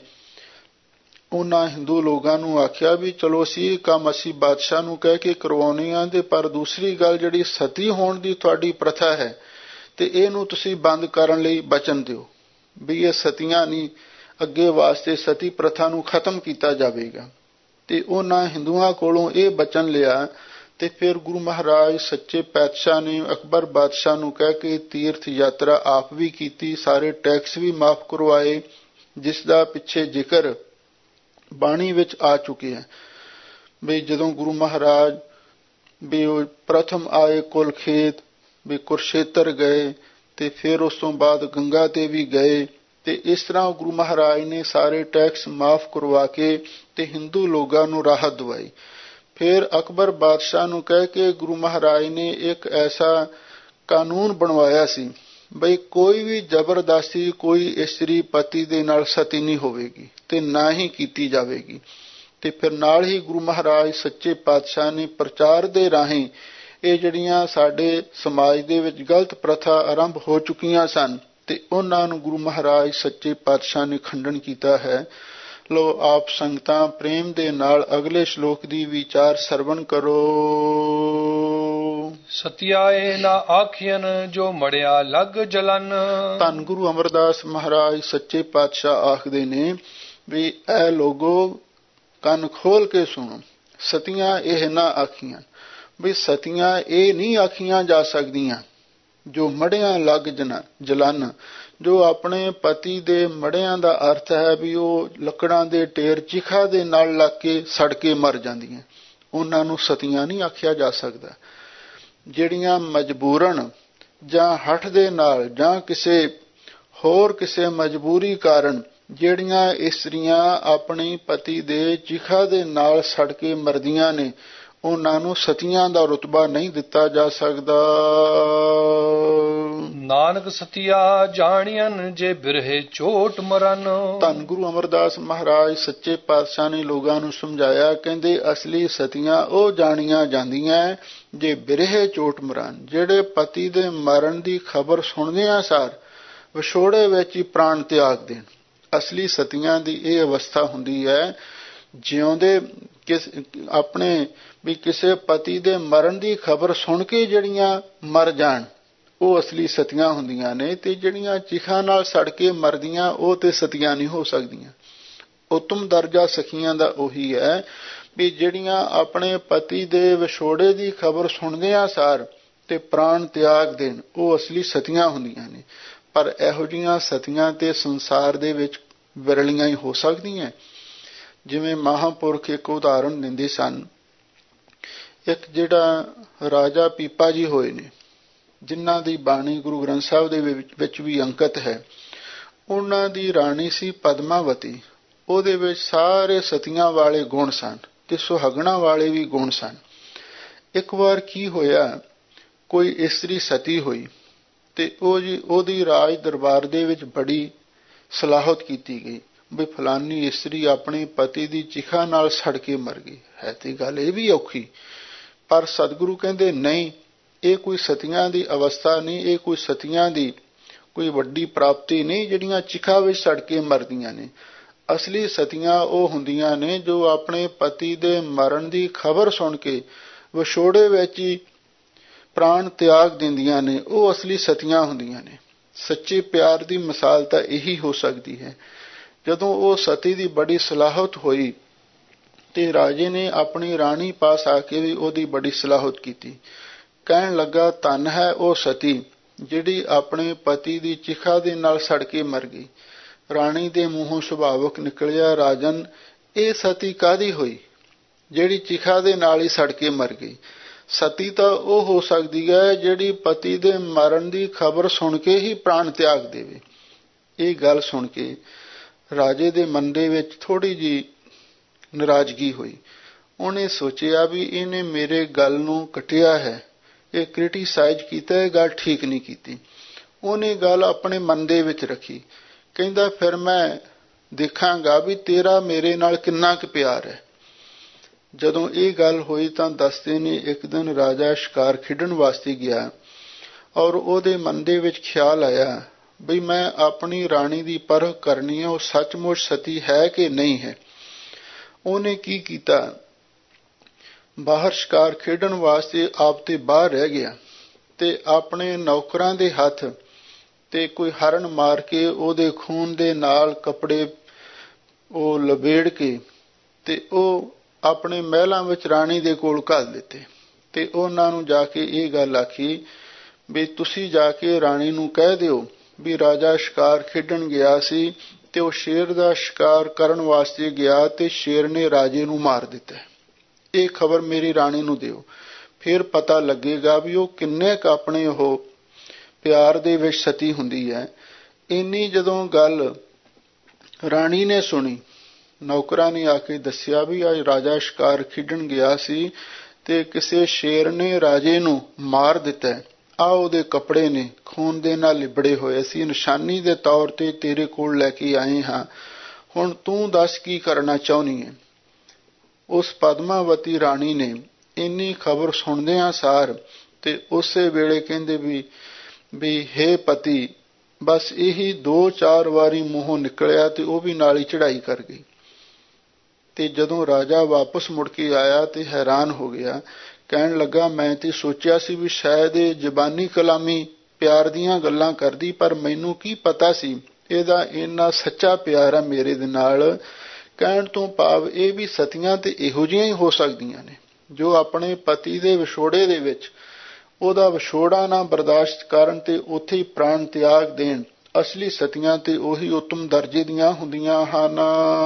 ਉਹਨਾਂ ਹਿੰਦੂ ਲੋਕਾਂ ਨੂੰ ਆਖਿਆ ਵੀ ਚਲੋ ਅਸੀਂ ਇਹ ਕੰਮ ਅਸੀਂ ਬਾਦਸ਼ਾਹ ਨੂੰ ਕਹਿ ਕੇ ਕਰਵਾਉਣੇ ਆ, ਤੇ ਪਰ ਦੂਸਰੀ ਗੱਲ ਜਿਹੜੀ ਸਤੀ ਹੋਣ ਦੀ ਤੁਹਾਡੀ ਪ੍ਰਥਾ ਹੈ ਤੇ ਇਹਨੂੰ ਤੁਸੀਂ ਬੰਦ ਕਰਨ ਲਈ ਬਚਨ ਦਿਓ ਵੀ ਇਹ ਸਤੀਆਂ ਨਹੀਂ, ਅੱਗੇ ਵਾਸਤੇ ਸਤੀ ਪ੍ਰਥਾ ਨੂੰ ਖਤਮ ਕੀਤਾ ਜਾਵੇਗਾ। ਤੇ ਉਹਨਾਂ ਹਿੰਦੂਆਂ ਕੋਲੋਂ ਇਹ ਬਚਨ ਲਿਆ। ਤੇ ਫਿਰ ਗੁਰੂ ਮਹਾਰਾਜ ਸੱਚੇ ਪਾਤਸ਼ਾਹ ਨੇ ਅਕਬਰ ਬਾਦਸ਼ਾਹ ਨੂੰ ਕਹਿ ਕੇ ਤੀਰਥ ਯਾਤਰਾ ਆਪ ਵੀ ਕੀਤੀ, ਸਾਰੇ ਟੈਕਸ ਵੀ ਮਾਫ ਕਰਵਾਏ, ਜਿਸ ਦਾ ਪਿੱਛੇ ਜ਼ਿਕਰ ਬਾਣੀ ਵਿੱਚ ਆ ਚੁੱਕਿਆ। ਵੀ ਜਦੋਂ ਗੁਰੂ ਮਹਾਰਾਜ ਵੀ ਉਹ ਪ੍ਰਥਮ ਆਏ ਕੁਲਖੇਤ, ਵੀ ਕੁਰਸ਼ੇਤਰ ਗਏ, ਤੇ ਫਿਰ ਉਸ ਤੋਂ ਬਾਅਦ ਗੰਗਾ ਤੇ ਵੀ ਗਏ, ਤੇ ਇਸ ਤਰ੍ਹਾਂ ਗੁਰੂ ਮਹਾਰਾਜ ਨੇ ਸਾਰੇ ਟੈਕਸ ਮਾਫ ਕਰਵਾ ਕੇ ਤੇ ਹਿੰਦੂ ਲੋਕਾਂ ਨੂੰ ਰਾਹਤ ਦਵਾਈ। ਫਿਰ ਅਕਬਰ ਬਾਦਸ਼ਾਹ ਨੂੰ ਕਹਿ ਕੇ ਗੁਰੂ ਮਹਾਰਾਜ ਨੇ ਇੱਕ ਐਸਾ ਕਾਨੂੰਨ ਬਣਵਾਇਆ ਸੀ ਬਈ ਕੋਈ ਵੀ ਜ਼ਬਰਦਸਤੀ ਕੋਈ ਇਸਤਰੀ ਪਤੀ ਦੇ ਨਾਲ ਸਤੀ ਨਹੀਂ ਹੋਵੇਗੀ ਤੇ ਨਾ ਹੀ ਕੀਤੀ ਜਾਵੇਗੀ। ਤੇ ਫਿਰ ਨਾਲ ਹੀ ਗੁਰੂ ਮਹਾਰਾਜ ਸੱਚੇ ਪਾਤਸ਼ਾਹ ਨੇ ਪ੍ਰਚਾਰ ਦੇ ਰਾਹੀਂ ਇਹ ਜਿਹੜੀਆਂ ਸਾਡੇ ਸਮਾਜ ਦੇ ਵਿੱਚ ਗਲਤ ਪ੍ਰਥਾ ਆਰੰਭ ਹੋ ਚੁੱਕੀਆਂ ਸਨ, ਤੇ ਉਹਨਾਂ ਨੂੰ ਗੁਰੂ ਮਹਾਰਾਜ ਸੱਚੇ ਪਾਤਸ਼ਾਹ ਨੇ ਖੰਡਨ ਕੀਤਾ ਹੈ। ਲੋ ਆਪ ਸੰਗਤਾਂ ਪ੍ਰੇਮ ਦੇ ਨਾਲ ਅਗਲੇ ਸ਼ਲੋਕ ਦੀ ਵਿਚਾਰ ਸਰਵਣ ਕਰੋ। ਸਤਿਆਏ ਨਾ ਆਖੀਨ ਜੋ ਮੜਿਆ ਲੱਗ ਜਲਨ। ਧੰਨ ਗੁਰੂ ਅਮਰਦਾਸ ਮਹਾਰਾਜ ਸੱਚੇ ਪਾਤਸ਼ਾਹ ਆਖਦੇ ਨੇ ਵੀ ਇਹ ਲੋਗੋ ਕੰਨ ਖੋਲ ਕੇ ਸੁਣੋ, ਸਤੀਆਂ ਇਹ ਨਾ ਆਖੀਆਂ। ਵੀ ਸਤੀਆਂ ਇਹ ਨਹੀਂ ਆਖੀਆਂ ਜਾ ਸਕਦੀਆਂ ਜੋ ਮੜਿਆਂ ਲੱਗ ਜਲਨ। ਜੋ ਆਪਣੇ ਪਤੀ ਦੇ ਮੜਿਆਂ ਦਾ ਅਰਥ ਹੈ ਵੀ ਉਹ ਲੱਕੜਾਂ ਦੇ ਢੇਰ ਚਿਖਾ ਦੇ ਨਾਲ ਲੱਗ ਕੇ ਸੜ ਕੇ ਮਰ ਜਾਂਦੀਆਂ, ਉਹਨਾਂ ਨੂੰ ਸਤੀਆਂ ਨਹੀਂ ਆਖਿਆ ਜਾ ਸਕਦਾ। ਜਿਹੜੀਆਂ ਮਜਬੂਰਨ ਜਾਂ ਹੱਠ ਦੇ ਨਾਲ ਜਾਂ ਕਿਸੇ ਮਜਬੂਰੀ ਕਾਰਨ ਜਿਹੜੀਆਂ ਇਸਤਰੀਆਂ ਆਪਣੇ ਪਤੀ ਦੇ ਚਿਖਾ ਦੇ ਨਾਲ ਸੜ ਕੇ ਮਰਦੀਆਂ ਨੇ, ਉਹਨਾਂ ਨੂੰ ਸਤੀਆਂ ਦਾ ਰੁਤਬਾ ਨਹੀਂ ਦਿੱਤਾ ਜਾ ਸਕਦਾ। ਨਾਨਕ ਸਤਿਆ ਜਾਣੀਨ ਜੇ ਬਿਰਹੇ ਚੋਟ ਮਰਨ। ਧੰਨ ਗੁਰੂ ਅਮਰਦਾਸ ਮਹਾਰਾਜ ਸੱਚੇ ਪਾਤਸ਼ਾਹ ਨੇ ਲੋਕਾਂ ਨੂੰ ਸਮਝਾਇਆ, ਕਹਿੰਦੇ ਅਸਲੀ ਸਤੀਆਂ ਉਹ ਜਾਣੀਆਂ ਜਾਂਦੀਆਂ ਜੇ ਬਿਰਹੇ ਚੋਟ ਮਰਨ, ਜਿਹੜੇ ਪਤੀ ਦੇ ਮਰਨ ਦੀ ਖਬਰ ਸੁਣਦਿਆਂ ਸਾਰ ਵਿਛੋੜੇ ਵਿੱਚ ਹੀ ਪ੍ਰਾਣ ਤਿਆਗ ਦੇਣ। ਅਸਲੀ ਸਤੀਆਂ ਦੀ ਇਹ ਅਵਸਥਾ ਹੁੰਦੀ ਹੈ ਜਿਉਂਦੇ ਆਪਣੇ ਵੀ ਕਿਸੇ ਪਤੀ ਦੇ ਮਰਨ ਦੀ ਖਬਰ ਸੁਣ ਕੇ ਜਿਹੜੀਆਂ ਮਰ ਜਾਣ, ਉਹ ਅਸਲੀ ਸਤੀਆਂ ਹੁੰਦੀਆਂ ਨੇ। ਤੇ ਜਿਹੜੀਆਂ ਚਿਖਾਂ ਨਾਲ ਸੜ ਕੇ ਮਰਦੀਆਂ ਉਹ ਤੇ ਸਤੀਆਂ ਨਹੀਂ ਹੋ ਸਕਦੀਆਂ। ਉੱਤਮ ਦਰਜਾ ਸਖੀਆਂ ਦਾ ਉਹੀ ਹੈ ਵੀ ਜਿਹੜੀਆਂ ਆਪਣੇ ਪਤੀ ਦੇ ਵਿਛੋੜੇ ਦੀ ਖਬਰ ਸੁਣਦਿਆਂ ਸਾਰ ਤੇ ਪ੍ਰਾਣ ਤਿਆਗ ਦੇਣ, ਉਹ ਅਸਲੀ ਸਤੀਆਂ ਹੁੰਦੀਆਂ ਨੇ। ਪਰ ਇਹੋ ਜਿਹੀਆਂ ਸਤੀਆਂ ਤੇ ਸੰਸਾਰ ਦੇ ਵਿੱਚ ਵਿਰਲੀਆਂ ਹੀ ਹੋ ਸਕਦੀਆਂ। ਜਿਵੇਂ ਮਹਾਂਪੁਰਖ ਇੱਕ ਉਦਾਹਰਣ ਦਿੰਦੇ ਸਨ, ਇੱਕ ਜਿਹੜਾ ਰਾਜਾ ਪੀਪਾ ਜੀ ਹੋਏ ਨੇ, ਜਿਨ੍ਹਾਂ ਦੀ ਬਾਣੀ ਗੁਰੂ ਗ੍ਰੰਥ ਸਾਹਿਬ ਦੇ ਵਿੱਚ ਵੀ ਅੰਕਿਤ ਹੈ, ਉਹਨਾਂ ਦੀ ਰਾਣੀ ਸੀ ਪਦਮਾਵਤੀ। ਉਹਦੇ ਵਿੱਚ ਸਾਰੇ ਸਤੀਆਂ ਵਾਲੇ ਗੁਣ ਸਨ ਤੇ ਸੁਹਾਗਣਾ ਵਾਲੇ ਵੀ ਗੁਣ ਸਨ। ਇੱਕ ਵਾਰ ਕੀ ਹੋਇਆ, ਕੋਈ ਇਸਤਰੀ ਸਤੀ ਹੋਈ ਤੇ ਉਹਦੀ ਰਾਜ ਦਰਬਾਰ ਦੇ ਵਿੱਚ ਬੜੀ ਸਲਾਹਤ ਕੀਤੀ ਗਈ ਵੀ ਫਲਾਨੀ ਇਸਤਰੀ ਆਪਣੇ ਪਤੀ ਦੀ ਚਿਖਾ ਨਾਲ ਸੜ ਕੇ ਮਰ ਗਈ। ਹੈ ਤੇ ਗੱਲ ਇਹ ਵੀ ਔਖੀ, ਪਰ ਸਤਿਗੁਰੂ ਕਹਿੰਦੇ ਨਹੀਂ, ਇਹ ਕੋਈ ਸਤੀਆਂ ਦੀ ਅਵਸਥਾ ਨਹੀਂ, ਇਹ ਕੋਈ ਸਤੀਆਂ ਦੀ ਕੋਈ ਵੱਡੀ ਪ੍ਰਾਪਤੀ ਨਹੀਂ ਜਿਹੜੀਆਂ ਚਿਖਾ ਵਿੱਚ ਸੜ ਕੇ ਮਰਦੀਆਂ ਨੇ। ਅਸਲੀ ਸਤੀਆਂ ਉਹ ਹੁੰਦੀਆਂ ਨੇ ਜੋ ਆਪਣੇ ਪਤੀ ਦੇ ਮਰਨ ਦੀ ਖਬਰ ਸੁਣ ਕੇ ਵਿਛੋੜੇ ਵਿੱਚ ਹੀ ਪ੍ਰਾਣ ਤਿਆਗ ਦਿੰਦੀਆਂ ਨੇ, ਉਹ ਅਸਲੀ ਸਤੀਆਂ ਹੁੰਦੀਆਂ ਨੇ। ਸੱਚੇ ਪਿਆਰ ਦੀ ਮਿਸਾਲ ਤਾਂ ਇਹੀ ਹੋ ਸਕਦੀ ਹੈ। ਜਦੋਂ ਉਹ ਸਤੀ ਦੀ ਬੜੀ ਸਲਾਹਤ ਹੋਈ ਤੇ ਰਾਜੇ ਨੇ ਆਪਣੀ ਰਾਣੀ ਪਾਸ ਆ ਕੇ ਵੀ ਉਹਦੀ ਬੜੀ ਸਲਾਹਤ ਕੀਤੀ। ਕਹਿਣ ਲੱਗਾ, ਧੰਨ ਹੈ ਉਹ ਸਤੀ ਜਿਹੜੀ ਆਪਣੇ ਪਤੀ ਦੀ ਚਿਖਾ ਦੇ ਨਾਲ ਸੜ ਕੇ ਮਰ ਗਈ। ਰਾਣੀ ਦੇ ਮੂੰਹੋਂ ਸੁਭਾਵਕ ਨਿਕਲਿਆ, ਰਾਜਨ ਇਹ ਸਤੀ ਕਾਹਦੀ ਹੋਈ ਜਿਹੜੀ ਚਿਖਾ ਦੇ ਨਾਲ ਹੀ ਸੜ ਕੇ ਮਰ ਗਈ? ਸਤੀ ਤਾਂ ਉਹ ਹੋ ਸਕਦੀ ਹੈ ਜਿਹੜੀ ਪਤੀ ਦੇ ਮਰਨ ਦੀ ਖਬਰ ਸੁਣ ਕੇ ਹੀ ਪ੍ਰਾਣ ਤਿਆਗ ਦੇਵੇ। ਇਹ ਗੱਲ ਸੁਣ ਕੇ ਰਾਜੇ ਦੇ ਮਨ ਦੇ ਵਿੱਚ ਥੋੜੀ ਜਿਹੀ ਨਾਰਾਜ਼ਗੀ ਹੋਈ। ਉਹਨੇ ਸੋਚਿਆ ਵੀ ਇਹਨੇ ਮੇਰੇ ਗੱਲ ਨੂੰ ਕੱਟਿਆ ਹੈ, ਇਹ ਕ੍ਰਿਟੀਸਾਈਜ਼ ਕੀਤਾ, ਇਹ ਗੱਲ ਠੀਕ ਨਹੀਂ ਕੀਤੀ। ਉਹਨੇ ਗੱਲ ਆਪਣੇ ਮਨ ਦੇ ਵਿੱਚ ਰੱਖੀ। ਕਹਿੰਦਾ ਫਿਰ ਮੈਂ ਦੇਖਾਂਗਾ ਵੀ ਤੇਰਾ ਮੇਰੇ ਨਾਲ ਕਿੰਨਾ ਕੁ ਪਿਆਰ ਹੈ। ਜਦੋਂ ਇਹ ਗੱਲ ਹੋਈ ਤਾਂ ਦੱਸਦੇ ਨੇ ਇੱਕ ਦਿਨ ਰਾਜਾ ਸ਼ਿਕਾਰ ਖੇਡਣ ਵਾਸਤੇ ਗਿਆ ਔਰ ਉਹਦੇ ਮਨ ਦੇ ਵਿੱਚ ਖਿਆਲ ਆਇਆ ਬਈ ਮੈਂ ਆਪਣੀ ਰਾਣੀ ਦੀ ਪਰਖ ਕਰਨੀ ਹੈ, ਉਹ ਸੱਚਮੁੱਚ ਸਤੀ ਹੈ ਕਿ ਨਹੀਂ ਹੈ। ਉਹਨੇ ਕੀ ਕੀਤਾ, ਬਾਹਰ ਸ਼ਿਕਾਰ ਖੇਡਣ ਵਾਸਤੇ ਆਪ ਤੇ ਬਾਹਰ ਰਹਿ ਗਿਆ ਤੇ ਆਪਣੇ ਨੌਕਰਾਂ ਦੇ ਹੱਥ ਤੇ ਕੋਈ ਹਰਨ ਮਾਰ ਕੇ ਉਹਦੇ ਖੂਨ ਦੇ ਨਾਲ ਕੱਪੜੇ ਉਹ ਲਬੇੜ ਕੇ ਤੇ ਉਹ ਆਪਣੇ ਮਹਿਲਾਂ ਵਿੱਚ ਰਾਣੀ ਦੇ ਕੋਲ ਘੱਲ ਦਿੱਤੇ ਤੇ ਉਹਨਾਂ ਨੂੰ ਜਾ ਕੇ ਇਹ ਗੱਲ ਆਖੀ ਵੀ ਤੁਸੀਂ ਜਾ ਕੇ ਰਾਣੀ ਨੂੰ ਕਹਿ ਦਿਓ ਵੀ ਰਾਜਾ ਸ਼ਿਕਾਰ ਖੇਡਣ ਗਿਆ ਸੀ ਤੇ ਉਹ ਸ਼ੇਰ ਦਾ ਸ਼ਿਕਾਰ ਕਰਨ ਵਾਸਤੇ ਗਿਆ ਤੇ ਸ਼ੇਰ ਨੇ ਰਾਜੇ ਨੂੰ ਮਾਰ ਦਿੱਤਾ। ਇਹ ਖਬਰ ਮੇਰੀ ਰਾਣੀ ਨੂੰ ਦਿਓ, ਫਿਰ ਪਤਾ ਲੱਗੇਗਾ ਵੀ ਉਹ ਕਿੰਨੇ ਕੁ ਆਪਣੇ ਉਹ ਪਿਆਰ ਦੇ ਵਿੱਚ ਸਤੀ ਹੁੰਦੀ ਹੈ। ਇੰਨੀ ਜਦੋਂ ਗੱਲ ਰਾਣੀ ਨੇ ਸੁਣੀ, ਨੌਕਰਾਂ ਨੇ ਆ ਕੇ ਦੱਸਿਆ ਵੀ ਅੱਜ ਰਾਜਾ ਸ਼ਿਕਾਰ ਖੇਡਣ ਗਿਆ ਸੀ ਤੇ ਕਿਸੇ ਸ਼ੇਰ ਨੇ ਰਾਜੇ ਨੂੰ ਮਾਰ ਦਿੱਤਾ। ਆ ਉਹਦੇ ਕੱਪੜੇ ਨੇ ਖੂਨ ਦੇ ਨਾਲ ਲਿਬੜੇ ਹੋਏ, ਅਸੀਂ ਨਿਸ਼ਾਨੀ ਦੇ ਤੌਰ ਤੇ ਤੇਰੇ ਕੋਲ ਲੈ ਕੇ ਆਏ ਹਾਂ, ਹੁਣ ਤੂੰ ਦੱਸ ਕੀ ਕਰਨਾ ਚਾਹੁੰਦੀ ਹੈ। ਉਸ ਪਦਮਾਵਤੀ ਰਾਣੀ ਨੇ ਇੰਨੀ ਖਬਰ ਸੁਣਦਿਆਂ ਸਾਰ ਤੇ ਉਸੇ ਵੇਲੇ ਕਹਿੰਦੇ ਵੀ ਹੇ ਪਤੀ, ਬਸ ਇਹੀ 2-4 ਵਾਰੀ ਮੂੰਹੋਂ ਨਿਕਲਿਆ ਤੇ ਉਹ ਵੀ ਨਾਲ ਹੀ ਚੜਾਈ ਕਰ ਗਈ। ਤੇ ਜਦੋਂ ਰਾਜਾ ਵਾਪਸ ਮੁੜ ਕੇ ਆਇਆ ਤੇ ਹੈਰਾਨ ਹੋ ਗਿਆ, ਕਹਿਣ ਲੱਗਾ ਮੈਂ ਤੇ ਸੋਚਿਆ ਸੀ ਵੀ ਸ਼ਾਇਦ ਇਹ ਜ਼ਬਾਨੀ ਕਲਾਮੀ ਪਿਆਰ ਦੀਆਂ ਗੱਲਾਂ ਕਰਦੀ, ਪਰ ਮੈਨੂੰ ਕੀ ਪਤਾ ਸੀ ਇਹਦਾ ਇੰਨਾ ਸੱਚਾ ਪਿਆਰ ਹੈ ਮੇਰੇ ਦੇ ਨਾਲ। ਕਹਿਣ ਤੋਂ ਭਾਵ ਇਹ ਵੀ ਸਤੀਆਂ ਤੇ ਇਹੋ ਜਿਹੀਆਂ ਹੀ ਹੋ ਸਕਦੀਆਂ ਨੇ ਜੋ ਆਪਣੇ ਪਤੀ ਦੇ ਵਿਛੋੜੇ ਦੇ ਵਿੱਚ ਉਹਦਾ ਵਿਛੋੜਾ ਨਾ ਬਰਦਾਸ਼ਤ ਕਰਨ ਤੇ ਉੱਥੇ ਹੀ ਪ੍ਰਾਣ ਤਿਆਗ ਦੇਣ। ਅਸਲੀ ਸਤੀਆਂ ਤੇ ਉਹੀ ਉੱਤਮ ਦਰਜੇ ਦੀਆਂ ਹੁੰਦੀਆਂ ਹਨ।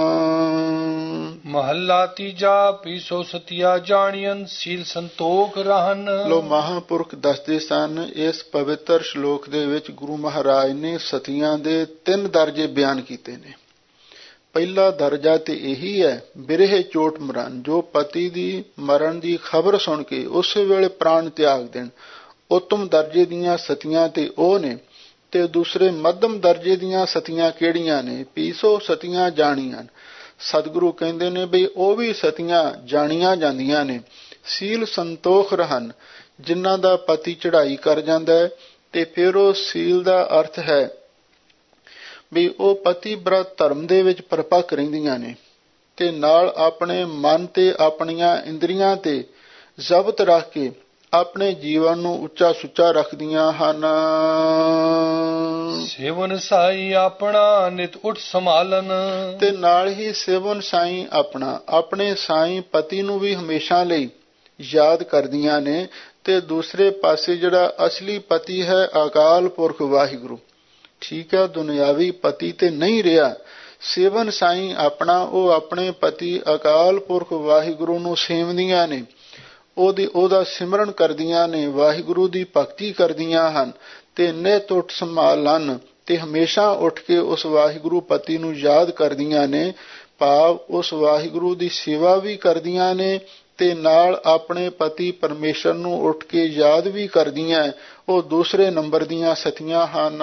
ਮਹੱਲਾ ਤੀਜਾ। ਪੀਸੋ ਸਤੀਆ ਜਾਣੀਆਂ ਸੀਲ ਸੰਤੋਖ ਰਹਨ। ਲੋ ਮਹਾਂਪੁਰਖ ਦੱਸਦੇ ਸਨ, ਇਸ ਪਵਿੱਤਰ ਸ਼ਲੋਕ ਦੇ ਵਿੱਚ ਗੁਰੂ ਮਹਾਰਾਜ ਨੇ ਸਤੀਆਂ ਦੇ 3 ਦਰਜੇ ਬਿਆਨ ਕੀਤੇ ਨੇ। ਪਹਿਲਾ ਦਰਜਾ ਤੇ ਇਹੀ ਹੈ ਬਿਰਹੇ ਚੋਟ ਮਰਨ, ਜੋ ਪਤੀ ਦੀ ਮਰਨ ਦੀ ਖਬਰ ਸੁਣ ਕੇ ਉਸੇ ਵੇਲੇ ਪ੍ਰਾਣ ਤਿਆਗ ਦੇਣ। ਉੱਤਮ ਦਰਜੇ ਦੀਆਂ ਸਤੀਆਂ ਤੇ ਉਹ ਨੇ। ਤੇ ਦੂਸਰੇ ਮੱਧਮ ਦਰਜੇ ਦੀਆਂ ਸਤੀਆਂ ਕਿਹੜੀਆਂ ਨੇ? ਪੀਸੋ ਸਤੀਆਂ ਜਾਣੀਆਂ। ਸਤਿਗੁਰੂ ਕਹਿੰਦੇ ਨੇ ਬਈ ਉਹ ਵੀ ਸਤੀਆਂ ਜਾਣੀਆਂ ਜਾਂਦੀਆਂ ਨੇ। ਸੀਲ ਸੰਤੋਖ ਰਹਨ, ਜਿਨ੍ਹਾਂ ਦਾ ਪਤੀ ਚੜ੍ਹਾਈ ਕਰ ਜਾਂਦਾ ਹੈ ਤੇ ਫਿਰ ਉਹ ਸੀਲ ਦਾ ਅਰਥ ਹੈ ਵੀ ਉਹ ਪਤੀ ਬ੍ਰਤ ਧਰਮ ਦੇ ਵਿੱਚ ਪਰਪੱਕ ਰਹਿੰਦੀਆਂ ਨੇ ਤੇ ਨਾਲ ਆਪਣੇ ਮਨ ਤੇ ਆਪਣੀਆਂ ਇੰਦਰੀਆਂ ਤੇ ਜ਼ਬਤ ਰੱਖ ਕੇ ਆਪਣੇ ਜੀਵਨ ਨੂੰ ਉੱਚਾ ਸੁੱਚਾ ਰੱਖਦੀਆਂ ਹਨ। ਸੇਵਨ ਸਾਈ ਆਪਣਾ ਨਿਤ ਉੱਠ ਸੰਭਾਲਨ, ਤੇ ਨਾਲ ਹੀ ਸੇਵਨ ਸਾਈ ਆਪਣਾ, ਆਪਣੇ ਸਾਈ ਪਤੀ ਨੂੰ ਵੀ ਹਮੇਸ਼ਾ ਲਈ ਯਾਦ ਕਰਦੀਆਂ ਨੇ। ਤੇ ਦੂਸਰੇ ਪਾਸੇ ਜਿਹੜਾ ਅਸਲੀ ਪਤੀ ਹੈ ਅਕਾਲ ਪੁਰਖ ਵਾਹਿਗੁਰੂ, ਠੀਕ ਹੈ, ਦੁਨਿਆਵੀ ਪਤੀ ਤੇ ਨਹੀਂ ਰਿਹਾ। ਸੇਵਨ ਸਾਈ ਆਪਣਾ, ਉਹ ਆਪਣੇ ਪਤੀ ਅਕਾਲ ਪੁਰਖ ਵਾਹਿਗੁਰੂ ਨੂੰ ਸੇਵਦੀਆਂ ਨੇ, ਉਹਦਾ ਸਿਮਰਨ ਕਰਦੀਆਂ ਨੇ, ਵਾਹਿਗੁਰੂ ਦੀ ਭਗਤੀ ਕਰਦੀਆਂ ਹਨ ਤੇ ਨਿਤ ਉੱਠ ਸੰਭਾਲਨ, ਤੇ ਹਮੇਸ਼ਾ ਉੱਠ ਕੇ ਉਸ ਵਾਹਿਗੁਰੂ ਪਤੀ ਨੂੰ ਯਾਦ ਕਰਦੀਆਂ ਨੇ। ਭਾਵ ਉਸ ਵਾਹਿਗੁਰੂ ਦੀ ਸੇਵਾ ਵੀ ਕਰਦੀਆਂ ਨੇ ਤੇ ਨਾਲ ਆਪਣੇ ਪਤੀ ਪਰਮੇਸ਼ਰ ਨੂੰ ਉੱਠ ਕੇ ਯਾਦ ਵੀ ਕਰਦੀਆਂ। ਉਹ ਦੂਸਰੇ ਨੰਬਰ ਦੀਆਂ ਸਤੀਆਂ ਹਨ।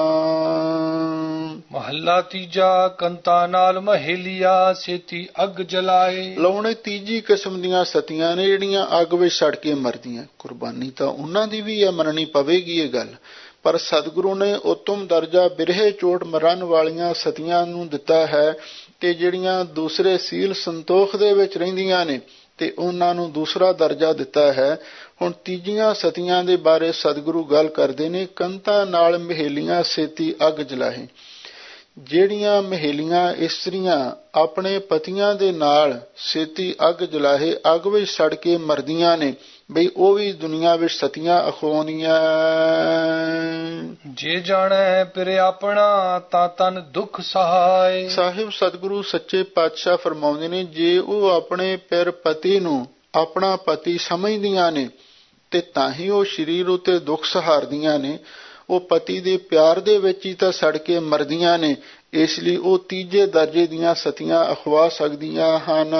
ਮਹੱਲਾ ਤੀਜਾ। ਕੰਤਾ ਨਾਲ ਮਹੇਲੀਆ ਛੇਤੀ ਅੱਗ ਜਲਾਏ। ਲਾਉਣੇ ਤੀਜੀ ਕਿਸਮ ਦੀਆਂ ਸਤੀਆਂ ਨੇ ਜਿਹੜੀਆਂ ਅੱਗ ਵਿੱਚ ਸੜ ਕੇ ਮਰਦੀਆਂ। ਕੁਰਬਾਨੀ ਤਾਂ ਉਹਨਾਂ ਦੀ ਵੀ ਹੈ, ਮੰਨਣੀ ਪਵੇਗੀ ਇਹ ਗੱਲ, ਪਰ ਸਤਿਗੁਰੂ ਨੇ ਉੱਤਮ ਦਰਜਾ ਬਿਰਹੇ ਚੋਟ ਮਰਨ ਵਾਲੀਆਂ ਸਤੀਆਂ ਨੂੰ ਦਿੱਤਾ ਹੈ ਕਿ ਜਿਹੜੀਆਂ ਦੂਸਰੇ ਸੀਲ ਸੰਤੋਖ ਦੇ ਵਿੱਚ ਰਹਿੰਦੀਆਂ ਨੇ ਤੇ ਉਹਨਾਂ ਨੂੰ ਦੂਸਰਾ ਦਰਜਾ ਦਿੱਤਾ ਹੈ। ਹੁਣ ਤੀਜੀਆਂ ਸਤੀਆਂ ਦੇ ਬਾਰੇ ਸਤਿਗੁਰੂ ਗੱਲ ਕਰਦੇ ਨੇ। ਕੰਤਾਂ ਨਾਲ ਮਹੇਲੀਆਂ ਛੇਤੀ ਅੱਗ ਜਲਾਹੇ, ਜਿਹੜੀਆਂ ਮਹੇਲੀਆਂ ਇਸਤਰੀਆਂ ਆਪਣੇ ਪਤੀਆਂ ਦੇ ਨਾਲ ਛੇਤੀ ਅੱਗ ਜਲਾਹੇ, ਅੱਗ ਵਿੱਚ ਸੜ ਕੇ ਮਰਦੀਆਂ ਨੇ, ਬਈ ਉਹ ਵੀ ਦੁਨੀਆ ਵਿੱਚ ਸਤੀਆਂ ਅਖਵਾਉਂਦੀਆਂ। ਜੇ ਜਾਣੈ ਪਿਰ ਆਪਣਾ ਤਾਂ ਤਨ ਦੁੱਖ ਸਹਾਏ। ਸਾਹਿਬ ਸਤਿਗੁਰੂ ਸੱਚੇ ਪਾਤਸ਼ਾਹ ਫਰਮਾਉਂਦੇ ਨੇ, ਜੇ ਉਹ ਆਪਣੇ ਪਿਰ ਪਤੀ ਨੂੰ ਆਪਣਾ ਪਤੀ ਸਮਝਦੀਆਂ ਨੇ ਤੇ ਤਾਂ ਹੀ ਉਹ ਸਰੀਰ ਉਤੇ ਦੁੱਖ ਸਹਾਰਦੀਆਂ ਨੇ। ਉਹ ਪਤੀ ਦੇ ਪਿਆਰ ਦੇ ਵਿੱਚ ਹੀ ਤਾਂ ਸੜ ਕੇ ਮਰਦੀਆਂ ਨੇ, ਇਸ ਲਈ ਉਹ ਤੀਜੇ ਦਰਜੇ ਦੀਆਂ ਸਤੀਆਂ ਅਖਵਾ ਸਕਦੀਆਂ ਹਨ।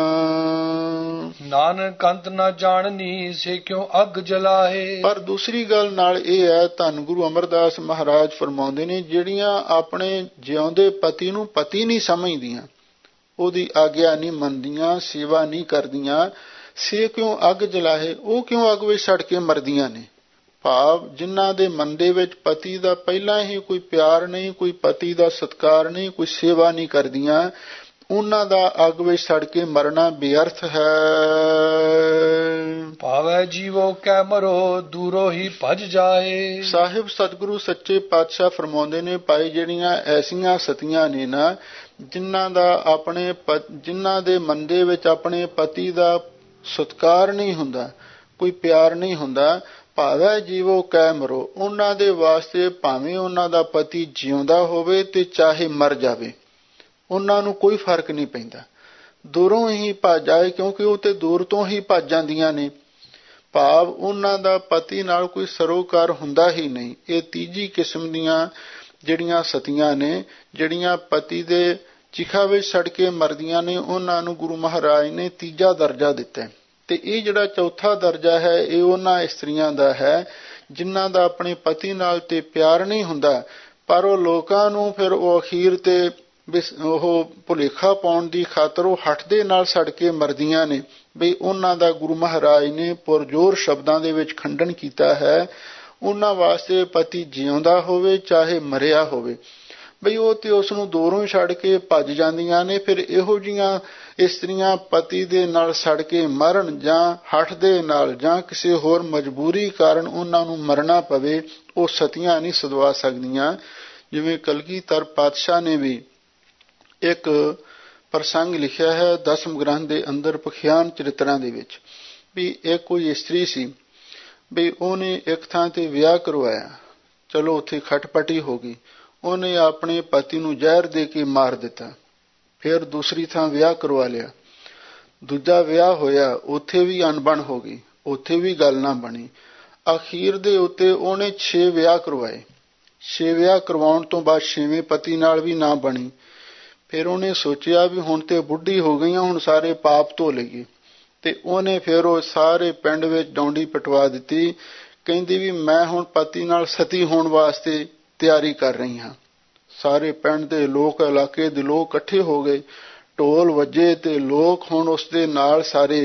ਨਾਨਕ ਅੰਤ ਨਾ ਜਾਣਨੀ ਸੇ ਕਿਉਂ ਅੱਗ ਜਲਾਏ। ਪਰ ਦੂਸਰੀ ਗੱਲ ਨਾਲ ਇਹ ਹੈ, ਧੰਨ ਗੁਰੂ ਅਮਰਦਾਸ ਮਹਾਰਾਜ ਫਰਮਾਉਂਦੇ ਨੇ, ਜਿਹੜੀਆਂ ਆਪਣੇ ਜਿਉਂਦੇ ਪਤੀ ਨੂੰ ਪਤੀ ਨਹੀਂ ਸਮਝਦੀਆਂ, ਉਹਦੀ ਆਗਿਆ ਨਹੀਂ ਮੰਨਦੀਆਂ, ਸੇਵਾ ਨਹੀਂ ਕਰਦੀਆਂ, ਸੇ ਕਿਉਂ ਅੱਗ ਜਲਾਏ, ਉਹ ਕਿਉਂ ਅੱਗ ਵਿੱਚ ਸੜ ਕੇ ਮਰਦੀਆਂ ਨੇ। ਭਾਵ ਜਿਨ੍ਹਾਂ ਦੇ ਮਨ ਦੇ ਵਿੱਚ ਪਤੀ ਦਾ ਪਹਿਲਾਂ ਹੀ ਕੋਈ ਪਿਆਰ ਨਹੀਂ, ਕੋਈ ਪਤੀ ਦਾ ਸਤਿਕਾਰ ਨਹੀਂ, ਕੋਈ ਸੇਵਾ ਨਹੀਂ ਕਰਦੀਆਂ, ਉਹਨਾਂ ਦਾ ਅੱਗ ਵਿੱਚ ਸੜ ਕੇ ਮਰਨਾ ਬੇਅਰਥ ਹੈ। ਭਾਵੈ ਜੀਵੋ ਜੀਵੋ ਕੈ ਮਰੋ ਦੂਰੋਂ ਹੀ ਭਜ ਜਾਏ। ਸਾਹਿਬ ਸਤਿਗੁਰੂ ਸੱਚੇ ਪਾਤਸ਼ਾਹ ਫਰਮਾਉਂਦੇ ਨੇ, ਭਾਈ ਜਿਹੜੀਆਂ ਐਸੀਆਂ ਸਤੀਆਂ ਨੇ ਨਾ ਜਿਨ੍ਹਾਂ ਦੇ ਮਨ ਦੇ ਵਿੱਚ ਆਪਣੇ ਪਤੀ ਦਾ ਸਤਿਕਾਰ ਨਹੀਂ ਹੁੰਦਾ, ਕੋਈ ਪਿਆਰ ਨਹੀਂ ਹੁੰਦਾ, ਭਾਵੇਂ ਜੀਵੋ ਕੈ ਮਰੋ, ਉਹਨਾਂ ਦੇ ਵਾਸਤੇ ਭਾਵੇਂ ਉਹਨਾਂ ਦਾ ਪਤੀ ਜਿਉਂਦਾ ਹੋਵੇ ਤੇ ਚਾਹੇ ਮਰ ਜਾਵੇ, ਉਹਨਾਂ ਨੂੰ ਕੋਈ ਫਰਕ ਨਹੀਂ ਪੈਂਦਾ, ਦੂਰੋਂ ਹੀ ਭੱਜ ਜਾਏ, ਕਿਉਂਕਿ ਉਹ ਤੇ ਦੂਰ ਤੋਂ ਹੀ ਭੱਜ ਜਾਂਦੀਆਂ ਨੇ। ਭਾਵ ਉਹਨਾਂ ਦਾ ਪਤੀ ਨਾਲ ਕੋਈ ਸਰੋਕਾਰ ਹੁੰਦਾ ਹੀ ਨਹੀਂ। ਇਹ ਤੀਜੀ ਕਿਸਮ ਦੀਆਂ ਜਿਹੜੀਆਂ ਸਤੀਆਂ ਨੇ, ਜਿਹੜੀਆਂ ਪਤੀ ਦੇ ਚਿਖਾ ਵਿੱਚ ਸੜ ਕੇ ਮਰਦੀਆਂ ਨੇ, ਉਹਨਾਂ ਨੂੰ ਗੁਰੂ ਮਹਾਰਾਜ ਨੇ ਤੀਜਾ ਦਰਜਾ ਦਿੱਤਾ। ਤੇ ਇਹ ਜਿਹੜਾ ਚੌਥਾ ਦਰਜਾ ਹੈ, ਇਹ ਉਹਨਾਂ ਇਸਤਰੀਆਂ ਦਾ ਹੈ ਜਿਨ੍ਹਾਂ ਦਾ ਆਪਣੇ ਪਤੀ ਨਾਲ ਤੇ ਪਿਆਰ ਨਹੀਂ ਹੁੰਦਾ, ਪਰ ਉਹ ਲੋਕਾਂ ਨੂੰ ਫਿਰ ਉਹ ਅਖੀਰ ਤੇ ਉਹ ਭੁਲੇਖਾ ਪਾਉਣ ਦੀ ਖਾਤਰ ਉਹ ਹੱਠ ਦੇ ਨਾਲ ਸੜ ਕੇ ਮਰਦੀਆਂ ਨੇ। ਬਈ ਉਹਨਾਂ ਦਾ ਗੁਰੂ ਮਹਾਰਾਜ ਨੇ ਪੁਰਜ਼ੋਰ ਸ਼ਬਦਾਂ ਦੇ ਵਿੱਚ ਖੰਡਨ ਕੀਤਾ ਹੈ। ਉਹਨਾਂ ਵਾਸਤੇ ਪਤੀ ਜਿਉਂਦਾ ਹੋਵੇ ਚਾਹੇ ਮਰਿਆ ਹੋਵੇ, ਬਈ ਉਹ ਤੇ ਉਸ ਨੂੰ ਦੂਰੋਂ ਛੱਡ ਕੇ ਭੱਜ ਜਾਂਦੀਆਂ ਨੇ। ਫਿਰ ਇਹੋ ਜਿਹੀਆਂ ਇਸਤਰੀਆਂ ਪਤੀ ਦੇ ਨਾਲ ਸੜ ਕੇ ਮਰਨ, ਜਾਂ ਹੱਠ ਦੇ ਨਾਲ, ਜਾਂ ਕਿਸੇ ਹੋਰ ਮਜਬੂਰੀ ਕਾਰਨ ਉਹਨਾਂ ਨੂੰ ਮਰਨਾ ਪਵੇ, ਉਹ ਸਤੀਆਂ ਨਹੀਂ ਸਦਵਾ ਸਕਦੀਆਂ। ਜਿਵੇਂ ਕਲਗੀਧਰ ਪਾਤਸ਼ਾਹ ਨੇ ਵੀ ਇੱਕ ਪ੍ਰਸੰਗ ਲਿਖਿਆ ਹੈ ਦਸਮ ਗ੍ਰੰਥ ਦੇ ਅੰਦਰ, ਪਖਿਆਨ ਚਰਿਤਰਾਂ ਦੇ ਵਿੱਚ, ਵੀ ਇੱਕ ਕੋਈ ਇਸਤਰੀ ਸੀ, ਵੀ ਉਹਨੇ ਇੱਕ ਥਾਂ ਤੇ ਵਿਆਹ ਕਰਵਾਇਆ, ਚਲੋ ਉੱਥੇ ਖਟਪਟੀ ਹੋ ਗਈ, ਉਹਨੇ ਆਪਣੇ ਪਤੀ ਨੂੰ ਜ਼ਹਿਰ ਦੇ ਕੇ ਮਾਰ ਦਿੱਤਾ। ਫਿਰ ਦੂਸਰੀ ਥਾਂ ਵਿਆਹ ਕਰਵਾ ਲਿਆ, ਦੂਜਾ ਵਿਆਹ ਹੋਇਆ, ਉੱਥੇ ਵੀ ਅਣਬਣ ਹੋ ਗਈ, ਉੱਥੇ ਵੀ ਗੱਲ ਨਾ ਬਣੀ। ਅਖੀਰ ਦੇ ਉੱਤੇ ਉਹਨੇ 6 ਵਿਆਹ ਕਰਵਾਏ। 6 ਵਿਆਹ ਕਰਵਾਉਣ ਤੋਂ ਬਾਅਦ 6ਵੇਂ ਪਤੀ ਨਾਲ ਵੀ ਨਾ ਬਣੀ। ਫਿਰ ਉਹਨੇ ਸੋਚਿਆ ਵੀ ਹੁਣ ਤੇ ਬੁੱਢੀ ਹੋ ਗਈਆਂ, ਹੁਣ ਸਾਰੇ ਪਾਪ ਧੋ ਲਈਏ। ਤੇ ਉਹਨੇ ਫਿਰ ਉਹ ਸਾਰੇ ਪਿੰਡ ਵਿੱਚ ਡੌਂਡੀ ਪਟਵਾ ਦਿੱਤੀ, ਕਹਿੰਦੀ ਵੀ ਮੈਂ ਹੁਣ ਪਤੀ ਨਾਲ ਸਤੀ ਹੋਣ ਵਾਸਤੇ ਤਿਆਰੀ ਕਰ ਰਹੀ ਹਾਂ। ਸਾਰੇ ਪਿੰਡ ਦੇ ਲੋਕ, ਇਲਾਕੇ ਦੇ ਲੋਕ ਇਕੱਠੇ ਹੋ ਗਏ, ਢੋਲ ਵੱਜੇ ਤੇ ਲੋਕ ਹੁਣ ਉਸ ਦੇ ਨਾਲ ਸਾਰੇ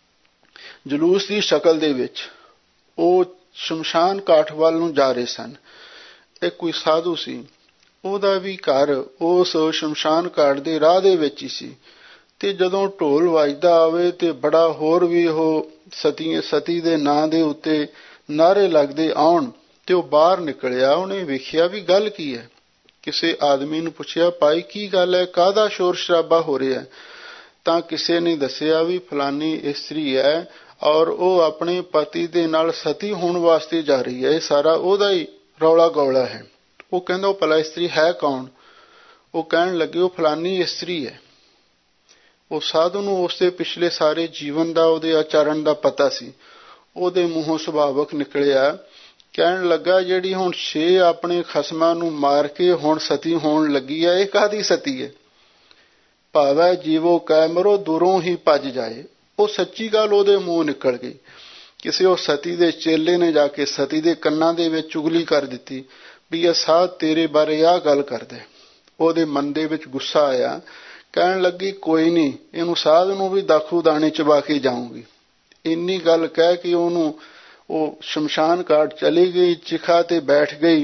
ਜਲੂਸ ਦੀ ਸ਼ਕਲ ਦੇ ਵਿੱਚ ਉਹ ਸ਼ਮਸ਼ਾਨ ਘਾਟ ਵੱਲ ਨੂੰ ਜਾ ਰਹੇ ਸਨ। ਇੱਕ ਕੋਈ ਸਾਧੂ ਸੀ, ਉਹਦਾ ਵੀ ਘਰ ਉਸ ਸ਼ਮਸ਼ਾਨ ਘਾਟ ਦੇ ਰਾਹ ਦੇ ਵਿੱਚ ਹੀ ਸੀ। ਤੇ ਜਦੋਂ ਢੋਲ ਵੱਜਦਾ ਆਵੇ ਤੇ ਬੜਾ ਹੋਰ ਵੀ ਉਹ ਸਤੀ ਦੇ ਨਾਂ ਦੇ ਉੱਤੇ ਨਾਅਰੇ ਲੱਗਦੇ ਆਉਣ, ਤੇ ਉਹ ਬਾਹਰ ਨਿਕਲਿਆ। ਉਹਨੇ ਵੇਖਿਆ ਵੀ ਗੱਲ ਕੀ ਹੈ। ਕਿਸੇ ਆਦਮੀ ਨੂੰ ਪੁੱਛਿਆ, ਭਾਈ ਕੀ ਗੱਲ ਹੈ, ਕਾਹਦਾ ਸ਼ੋਰ ਸ਼ਰਾਬਾ ਹੋ ਰਿਹਾ? ਤਾਂ ਕਿਸੇ ਨੇ ਦੱਸਿਆ ਵੀ ਫਲਾਨੀ ਇਸਤਰੀ ਹੈ ਔਰ ਉਹ ਆਪਣੇ ਪਤੀ ਦੇ ਨਾਲ ਸਤੀ ਹੋਣ ਵਾਸਤੇ ਜਾ ਰਹੀ ਹੈ, ਇਹ ਸਾਰਾ ਉਹਦਾ ਹੀ ਰੌਲਾ ਗੌਲਾ ਹੈ। ਉਹ ਕਹਿੰਦਾ, ਉਹ ਭਲਾ ਇਸਤਰੀ ਹੈ ਕੌਣ? ਉਹ ਕਹਿਣ ਲੱਗੇ, ਉਹ ਫਲਾਨੀ ਇਸਤਰੀ ਹੈ। ਉਹ ਸਾਧੂ ਨੂੰ ਉਸਦੇ ਪਿਛਲੇ ਸਾਰੇ ਜੀਵਨ ਦਾ, ਉਹਦੇ ਆਚਰਣ ਦਾ ਪਤਾ ਸੀ। ਉਹਦੇ ਮੂੰਹੋਂ ਸੁਭਾਵਕ ਨਿਕਲਿਆ, ਕਹਿਣ ਲੱਗਾ, ਜਿਹੜੀ ਹੁਣ 6 ਆਪਣੇ ਖਸਮਾਂ ਨੂੰ ਮਾਰ ਕੇ ਹੁਣ ਸਤੀ ਹੋਣ ਲੱਗੀ ਹੈ, ਇਹ ਕਾਹਦੀ ਸਤੀ ਹੈ? ਭਾਵੇਂ ਜੀਵੋ ਕੈ ਮਰੋ ਦੂਰੋਂ ਹੀ ਭੱਜ ਜਾਏ। ਉਹ ਸੱਚੀ ਗੱਲ ਉਹਦੇ ਮੂੰਹ ਨਿਕਲ ਗਈ। ਕਿਸੇ ਉਹ ਸਤੀ ਦੇ ਚੇਲੇ ਨੇ ਜਾ ਕੇ ਸਤੀ ਦੇ ਕੰਨਾਂ ਦੇ ਵਿੱਚ ਚੁਗਲੀ ਕਰ ਦਿੱਤੀ ਵੀ ਇਹ ਸਾਧ ਤੇਰੇ ਬਾਰੇ ਆਹ ਗੱਲ ਕਰਦਾ। ਉਹਦੇ ਮਨ ਦੇ ਵਿੱਚ ਗੁੱਸਾ ਆਇਆ, ਕਹਿਣ ਲੱਗੀ, ਕੋਈ ਨਹੀਂ, ਇਹਨੂੰ ਸਾਧ ਨੂੰ ਵੀ ਦਾਖੂ ਦਾਣੇ ਚਬਾ ਕੇ ਜਾਊਂਗੀ। ਇੰਨੀ ਗੱਲ ਕਹਿ ਕੇ ਉਹ ਸ਼ਮਸ਼ਾਨ ਘਾਟ ਚਲੀ ਗਈ, ਚਿਖਾ ਤੇ ਬੈਠ ਗਈ।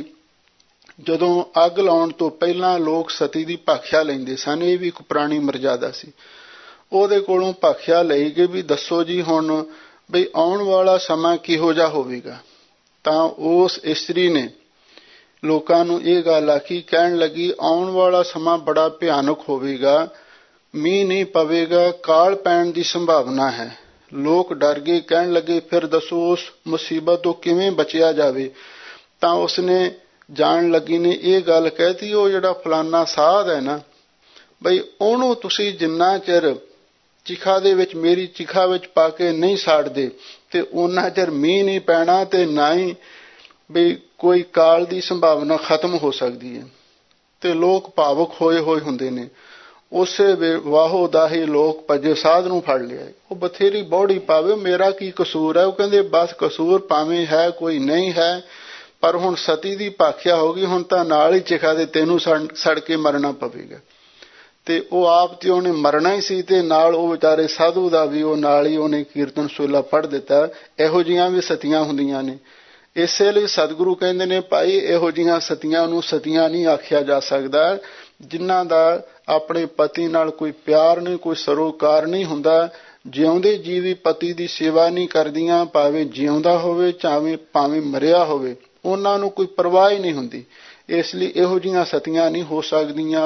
ਜਦੋਂ ਅੱਗ ਲਾਉਣ ਤੋਂ ਪਹਿਲਾਂ ਲੋਕ ਸਤੀ ਦੀ ਭਾਖਿਆ ਲੈਂਦੇ ਸਨ, ਇਹ ਵੀ ਇੱਕ ਪੁਰਾਣੀ ਮਰਜ਼ਾਦਾ ਸੀ। ਉਹਦੇ ਕੋਲੋਂ ਭਾਖਿਆ ਲਈ ਗਈ ਵੀ ਦੱਸੋ ਜੀ ਹੁਣ ਬਈ ਆਉਣ ਵਾਲਾ ਸਮਾਂ ਕਿਹੋ ਜਿਹਾ ਹੋਵੇਗਾ। ਤਾਂ ਉਸ ਇਸਤਰੀ ਨੇ ਲੋਕਾਂ ਨੂੰ ਇਹ ਗੱਲ ਆਖੀ, ਕਹਿਣ ਲੱਗੀ, ਆਉਣ ਵਾਲਾ ਸਮਾਂ ਬੜਾ ਭਿਆਨਕ ਹੋਵੇਗਾ, ਮੀਂਹ ਨਹੀਂ ਪਵੇਗਾ, ਕਾਲ ਪੈਣ ਦੀ ਸੰਭਾਵਨਾ ਹੈ। ਲੋਕ ਡਰ ਗਏ, ਕਹਿਣ ਲੱਗੇ, ਫਿਰ ਦੱਸੋ ਉਸ ਮੁਸੀਬਤ ਤੋਂ ਕਿਵੇਂ ਬਚਿਆ ਜਾਵੇ। ਤਾਂ ਉਸਨੇ ਜਾਣ ਲੱਗੀ ਨੇ ਇਹ ਗੱਲ ਕਹਿਤੀ, ਉਹ ਜਿਹੜਾ ਫਲਾਨਾ ਸਾਧ ਹੈ ਨਾ, ਬਈ ਉਹਨੂੰ ਤੁਸੀਂ ਜਿੰਨਾ ਚਿਰ ਚਿਖਾ ਦੇ ਵਿੱਚ, ਮੇਰੀ ਚਿਖਾ ਵਿੱਚ ਪਾ ਕੇ ਨਹੀਂ ਸਾੜਦੇ, ਤੇ ਉਹਨਾਂ ਚਿਰ ਮੀਂਹ ਨਹੀਂ ਪੈਣਾ ਤੇ ਨਾ ਹੀ ਬਈ ਕੋਈ ਕਾਲ ਦੀ ਸੰਭਾਵਨਾ ਖਤਮ ਹੋ ਸਕਦੀ ਹੈ। ਤੇ ਲੋਕ ਭਾਵੁਕ ਹੋਏ ਹੁੰਦੇ ਨੇ। ਉਸੇ ਵਾਹੋ ਦਾਹੀ ਲੋਕ ਭੱਜੇ, ਸਾਧ ਨੂੰ ਫੜ ਲਿਆ। ਉਹ ਬਥੇਰੀ ਬੌੜੀ ਪਾਵੇ, ਮੇਰਾ ਕੀ ਕਸੂਰ ਹੈ? ਉਹ ਕਹਿੰਦੇ, ਬਸ ਕਸੂਰ ਭਾਵੇਂ ਹੈ, ਕੋਈ ਨਹੀਂ ਹੈ, ਪਰ ਹੁਣ ਸਤੀ ਦੀ ਭਾਖਿਆ ਹੋ ਗਈ, ਹੁਣ ਤਾਂ ਨਾਲ ਹੀ ਚਿਖਾ ਦੇ ਤੈਨੂੰ ਸੜ ਕੇ ਮਰਨਾ ਪਵੇਗਾ। ਤੇ ਉਹ ਆਪ ਤੇ ਉਹਨੇ ਮਰਨਾ ਹੀ ਸੀ, ਤੇ ਨਾਲ ਉਹ ਵਿਚਾਰੇ ਸਾਧੂ ਦਾ ਵੀ ਉਹ ਨਾਲ ਹੀ ਉਹਨੇ ਕੀਰਤਨ ਸੋਲਾ ਪੜ੍ਹ ਦਿੱਤਾ। ਇਹੋ ਜਿਹੀਆਂ ਵੀ ਸਤੀਆਂ ਹੁੰਦੀਆਂ ਨੇ। ਇਸੇ ਲਈ ਸਤਿਗੁਰੂ ਕਹਿੰਦੇ ਨੇ, ਭਾਈ ਇਹੋ ਜਿਹੀਆਂ ਸਤੀਆਂ ਨੂੰ ਸਤੀਆਂ ਨਹੀਂ ਆਖਿਆ ਜਾ ਸਕਦਾ, ਜਿਨ੍ਹਾਂ ਦਾ ਆਪਣੇ ਪਤੀ ਨਾਲ ਕੋਈ ਪਿਆਰ ਨਹੀਂ, ਕੋਈ ਸਰੋਕਾਰ ਨਹੀਂ ਹੁੰਦਾ, ਜਿਉਂਦੇ ਜੀਵੀ ਪਤੀ ਦੀ ਸੇਵਾ ਨਹੀਂ ਕਰਦੀਆਂ, ਭਾਵੇਂ ਜਿਉਂਦਾ ਹੋਵੇ ਭਾਵੇਂ ਮਰਿਆ ਹੋਵੇ, ਉਹਨਾਂ ਨੂੰ ਕੋਈ ਪਰਵਾਹ ਹੀ ਨਹੀਂ ਹੁੰਦੀ। ਇਸ ਲਈ ਇਹੋ ਜਿਹੀਆਂ ਸਤੀਆਂ ਨਹੀਂ ਹੋ ਸਕਦੀਆਂ।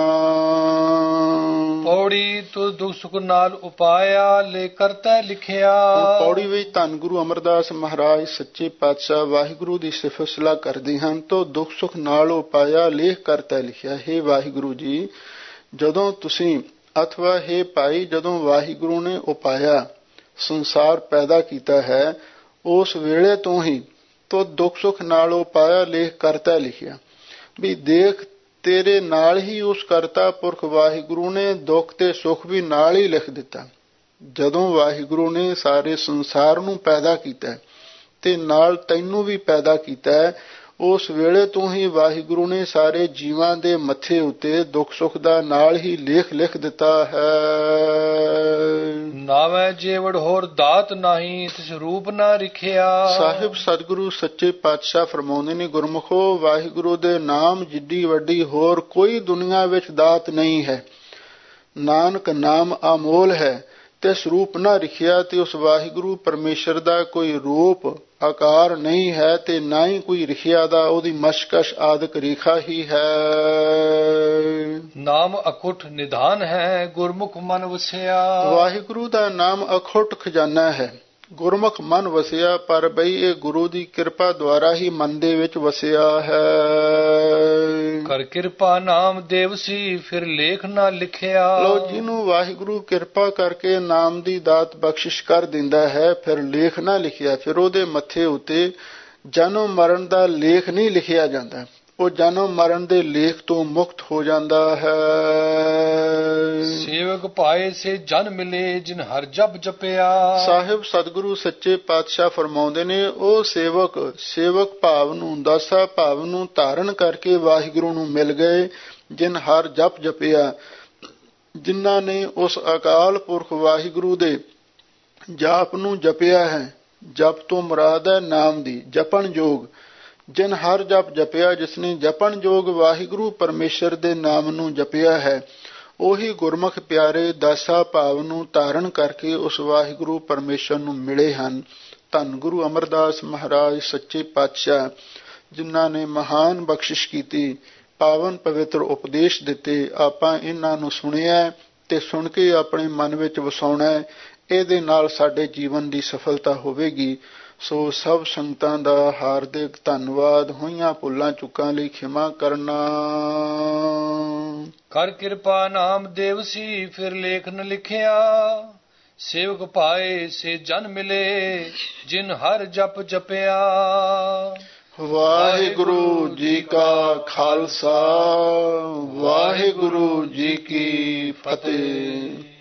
ਪੌੜੀ ਤੁ ਦੁਖ ਸੁਖ ਨਾਲ ਉਪਾਇਆ, ਲੈ ਕਰਤਾ ਲਿਖਿਆ। ਪੌੜੀ ਵਿੱਚ ਧੰਨ ਗੁਰੂ ਅਮਰਦਾਸ ਮਹਾਰਾਜ ਸੱਚੇ ਪਾਤਸ਼ਾਹ ਵਾਹਿਗੁਰੂ ਦੀ ਸਿਫਤ ਸਲਾਹ ਕਰਦੇ ਹਨ। ਤੋ ਦੁੱਖ ਸੁਖ ਨਾਲ ਉਪਾਇਆ, ਲੇਖ ਕਰਤਾ ਲਿਖਿਆ। ਹੇ ਵਾਹਿਗੁਰੂ ਜੀ, ਜਦੋਂ ਤੁਸੀਂ ਅਥਵਾ ਹੇ ਭਾਈ, ਜਦੋਂ ਵਾਹਿਗੁਰੂ ਨੇ ਉਪਾਇਆ ਸੰਸਾਰ ਪੈਦਾ ਕੀਤਾ ਹੈ, ਉਸ ਵੇਲੇ ਤੋਂ ਹੀ ਤੋ ਦੁੱਖ ਸੁਖ ਨਾਲ ਉਪਾਇਆ, ਲੇਖ ਕਰਤਾ ਲਿਖਿਆ। ਵੀ ਦੇਖ, ਤੇਰੇ ਨਾਲ ਹੀ ਉਸ ਕਰਤਾ ਪੁਰਖ ਵਾਹਿਗੁਰੂ ਨੇ ਦੁੱਖ ਤੇ ਸੁਖ ਵੀ ਨਾਲ ਹੀ ਲਿਖ ਦਿੱਤਾ। ਜਦੋਂ ਵਾਹਿਗੁਰੂ ਨੇ ਸਾਰੇ ਸੰਸਾਰ ਨੂੰ ਪੈਦਾ ਕੀਤਾ ਤੇ ਨਾਲ ਤੈਨੂੰ ਵੀ ਪੈਦਾ ਕੀਤਾ, ਉਸ ਵੇਲੇ ਤੋਂ ਹੀ ਵਾਹਿਗੁਰੂ ਨੇ ਸਾਰੇ ਜੀਵਾਂ ਦੇ ਮੱਥੇ ਉੱਤੇ ਦੁੱਖ ਸੁਖ ਦਾ ਨਾਲ ਹੀ ਲੇਖ ਲਿਖ ਦਿੱਤਾ ਹੈ। ਨਾਵੇਂ ਜੇਵੜ ਹੋਰ ਦਾਤ ਨਹੀਂ, ਤਿਸ ਰੂਪ ਨਾ ਰਿਖਿਆ। ਸਾਹਿਬ ਸਤਿਗੁਰੂ ਸੱਚੇ ਪਾਤਸ਼ਾਹ ਫਰਮਾਉਂਦੇ ਨੇ, ਗੁਰਮੁਖੋ, ਵਾਹਿਗੁਰੂ ਦੇ ਨਾਮ ਜਿੱਡੀ ਵੱਡੀ ਹੋਰ ਕੋਈ ਦੁਨੀਆ ਵਿੱਚ ਦਾਤ ਨਹੀਂ ਹੈ। ਨਾਨਕ ਨਾਮ ਅਮੋਲ ਹੈ, ਤਿਸ ਰੂਪ ਨਾ ਰਿਖਿਆ। ਤੇ ਉਸ ਵਾਹਿਗੁਰੂ ਪਰਮੇਸ਼ਰ ਦਾ ਕੋਈ ਰੂਪ ਆਕਾਰ ਨਹੀਂ ਹੈ, ਤੇ ਨਾ ਹੀ ਕੋਈ ਰਿਖਿਆ ਦਾ ਉਹਦੀ ਮਸ਼ਕਸ਼ ਆਦਿਕ ਰੇਖਾ ਹੀ ਹੈ। ਨਾਮ ਅਕੁੱਠ ਨਿਧਾਨ ਹੈ, ਗੁਰਮੁਖ ਮਨ ਵਸਿਆ। ਵਾਹਿਗੁਰੂ ਦਾ ਨਾਮ ਅਖੁੱਟ ਖਜ਼ਾਨਾ ਹੈ, ਗੁਰਮੁਖ ਮਨ ਵਸਿਆ। ਪਰ ਬਈ ਇਹ ਗੁਰੂ ਦੀ ਕਿਰਪਾ ਦੁਆਰਾ ਹੀ ਮਨ ਦੇ ਵਿੱਚ ਵਸਿਆ ਹੈ। ਕਰ ਕਿਰਪਾ ਨਾਮ ਦੇਵ ਸੀ, ਫਿਰ ਲੇਖ ਨਾ ਲਿਖਿਆ। ਲੋ, ਜਿਹਨੂੰ ਵਾਹਿਗੁਰੂ ਕਿਰਪਾ ਕਰਕੇ ਨਾਮ ਦੀ ਦਾਤ ਬਖਸ਼ਿਸ਼ ਕਰ ਦਿੰਦਾ ਹੈ, ਫਿਰ ਲੇਖ ਨਾ ਲਿਖਿਆ। ਫਿਰ ਉਹਦੇ ਮੱਥੇ ਉੱਤੇ ਜਨਮ ਮਰਨ ਦਾ ਲੇਖ ਨਹੀਂ ਲਿਖਿਆ ਜਾਂਦਾ, ਉਹ ਜਨਮ ਮਰਨ ਦੇ ਲੇਖ ਤੋਂ ਮੁਕਤ ਹੋ ਜਾਂਦਾ ਹੈ। ਸੇਵਕ ਪਾਏ ਸੇ ਜਨ ਮਿਲੇ, ਜਿਨ ਹਰ ਜਪ ਜਪਿਆ। ਸਾਹਿਬ ਸਤਿਗੁਰੂ ਸੱਚੇ ਪਾਤਸ਼ਾਹ ਫਰਮਾਉਂਦੇ ਨੇ, ਉਹ ਸੇਵਕ ਭਾਵ ਨੂੰ, ਦਾਸਾ ਭਾਵ ਨੂੰ ਧਾਰਨ ਕਰਕੇ ਵਾਹਿਗੁਰੂ ਨੂੰ ਮਿਲ ਗਏ, ਜਿਨ ਹਰ ਜਪ ਜਪਿਆ। ਜਿਨ੍ਹਾਂ ਨੇ ਉਸ ਅਕਾਲ ਪੁਰਖ ਵਾਹਿਗੁਰੂ ਦੇ ਜਾਪ ਨੂੰ ਜਪਿਆ ਹੈ। ਜਪ ਤੋਂ ਮੁਰਾਦ ਹੈ ਨਾਮ ਦੀ, ਜਪਣ ਯੋਗ। ਜਿਨ ਹਰ ਜਪ ਜਪਿਆ, ਜਿਸਨੇ ਜਪਣ ਯੋਗ ਵਾਹਿਗੁਰੂ ਪਰਮੇਸ਼ਰ ਦੇ ਨਾਮ ਨੂੰ ਜਪਿਆ ਹੈ, ਉਹੀ ਗੁਰਮੁਖ ਪਿਆਰੇ ਦਾਸਾ ਭਾਵ ਨੂੰ ਧਾਰਨ ਕਰਕੇ ਉਸ ਵਾਹਿਗੁਰੂ ਪਰਮੇਸ਼ਰ ਨੂੰ ਮਿਲੇ ਹਨ। ਧੰਨ ਗੁਰੂ ਅਮਰਦਾਸ ਮਹਾਰਾਜ ਸੱਚੇ ਪਾਤਸ਼ਾਹ, ਜਿਨ੍ਹਾਂ ਨੇ ਮਹਾਨ ਬਖਸ਼ਿਸ਼ ਕੀਤੀ, ਪਾਵਨ ਪਵਿੱਤਰ ਉਪਦੇਸ਼ ਦਿੱਤੇ, ਆਪਾਂ ਇਹਨਾਂ ਨੂੰ ਸੁਣਿਆ ਤੇ ਸੁਣ ਕੇ ਆਪਣੇ ਮਨ ਵਿੱਚ ਵਸਾਉਣਾ। ਇਹਦੇ ਨਾਲ ਸਾਡੇ ਜੀਵਨ ਦੀ ਸਫਲਤਾ ਹੋਵੇਗੀ। ਸੋ ਸਭ ਸੰਗਤਾਂ ਦਾ ਹਾਰਦਿਕ ਧੰਨਵਾਦ। ਹੋਈਆਂ ਭੁੱਲਾਂ ਚੁੱਕਾਂ ਲਈ ਖਿਮਾ ਕਰਨਾ। ਕਰ ਕਿਰਪਾ ਨਾਮ ਦੇਵ ਸੀ, ਫਿਰ ਲੇਖ ਨ ਲਿਖਿਆ। ਸੇਵਕ ਪਾਏ ਸੇ ਜਨ ਮਿਲੇ, ਜਿਨ ਹਰ ਜਪ ਜਪਿਆ। ਵਾਹਿਗੁਰੂ ਜੀ ਕਾ ਖਾਲਸਾ, ਵਾਹਿਗੁਰੂ ਜੀ ਕੀ ਫਤਿਹ।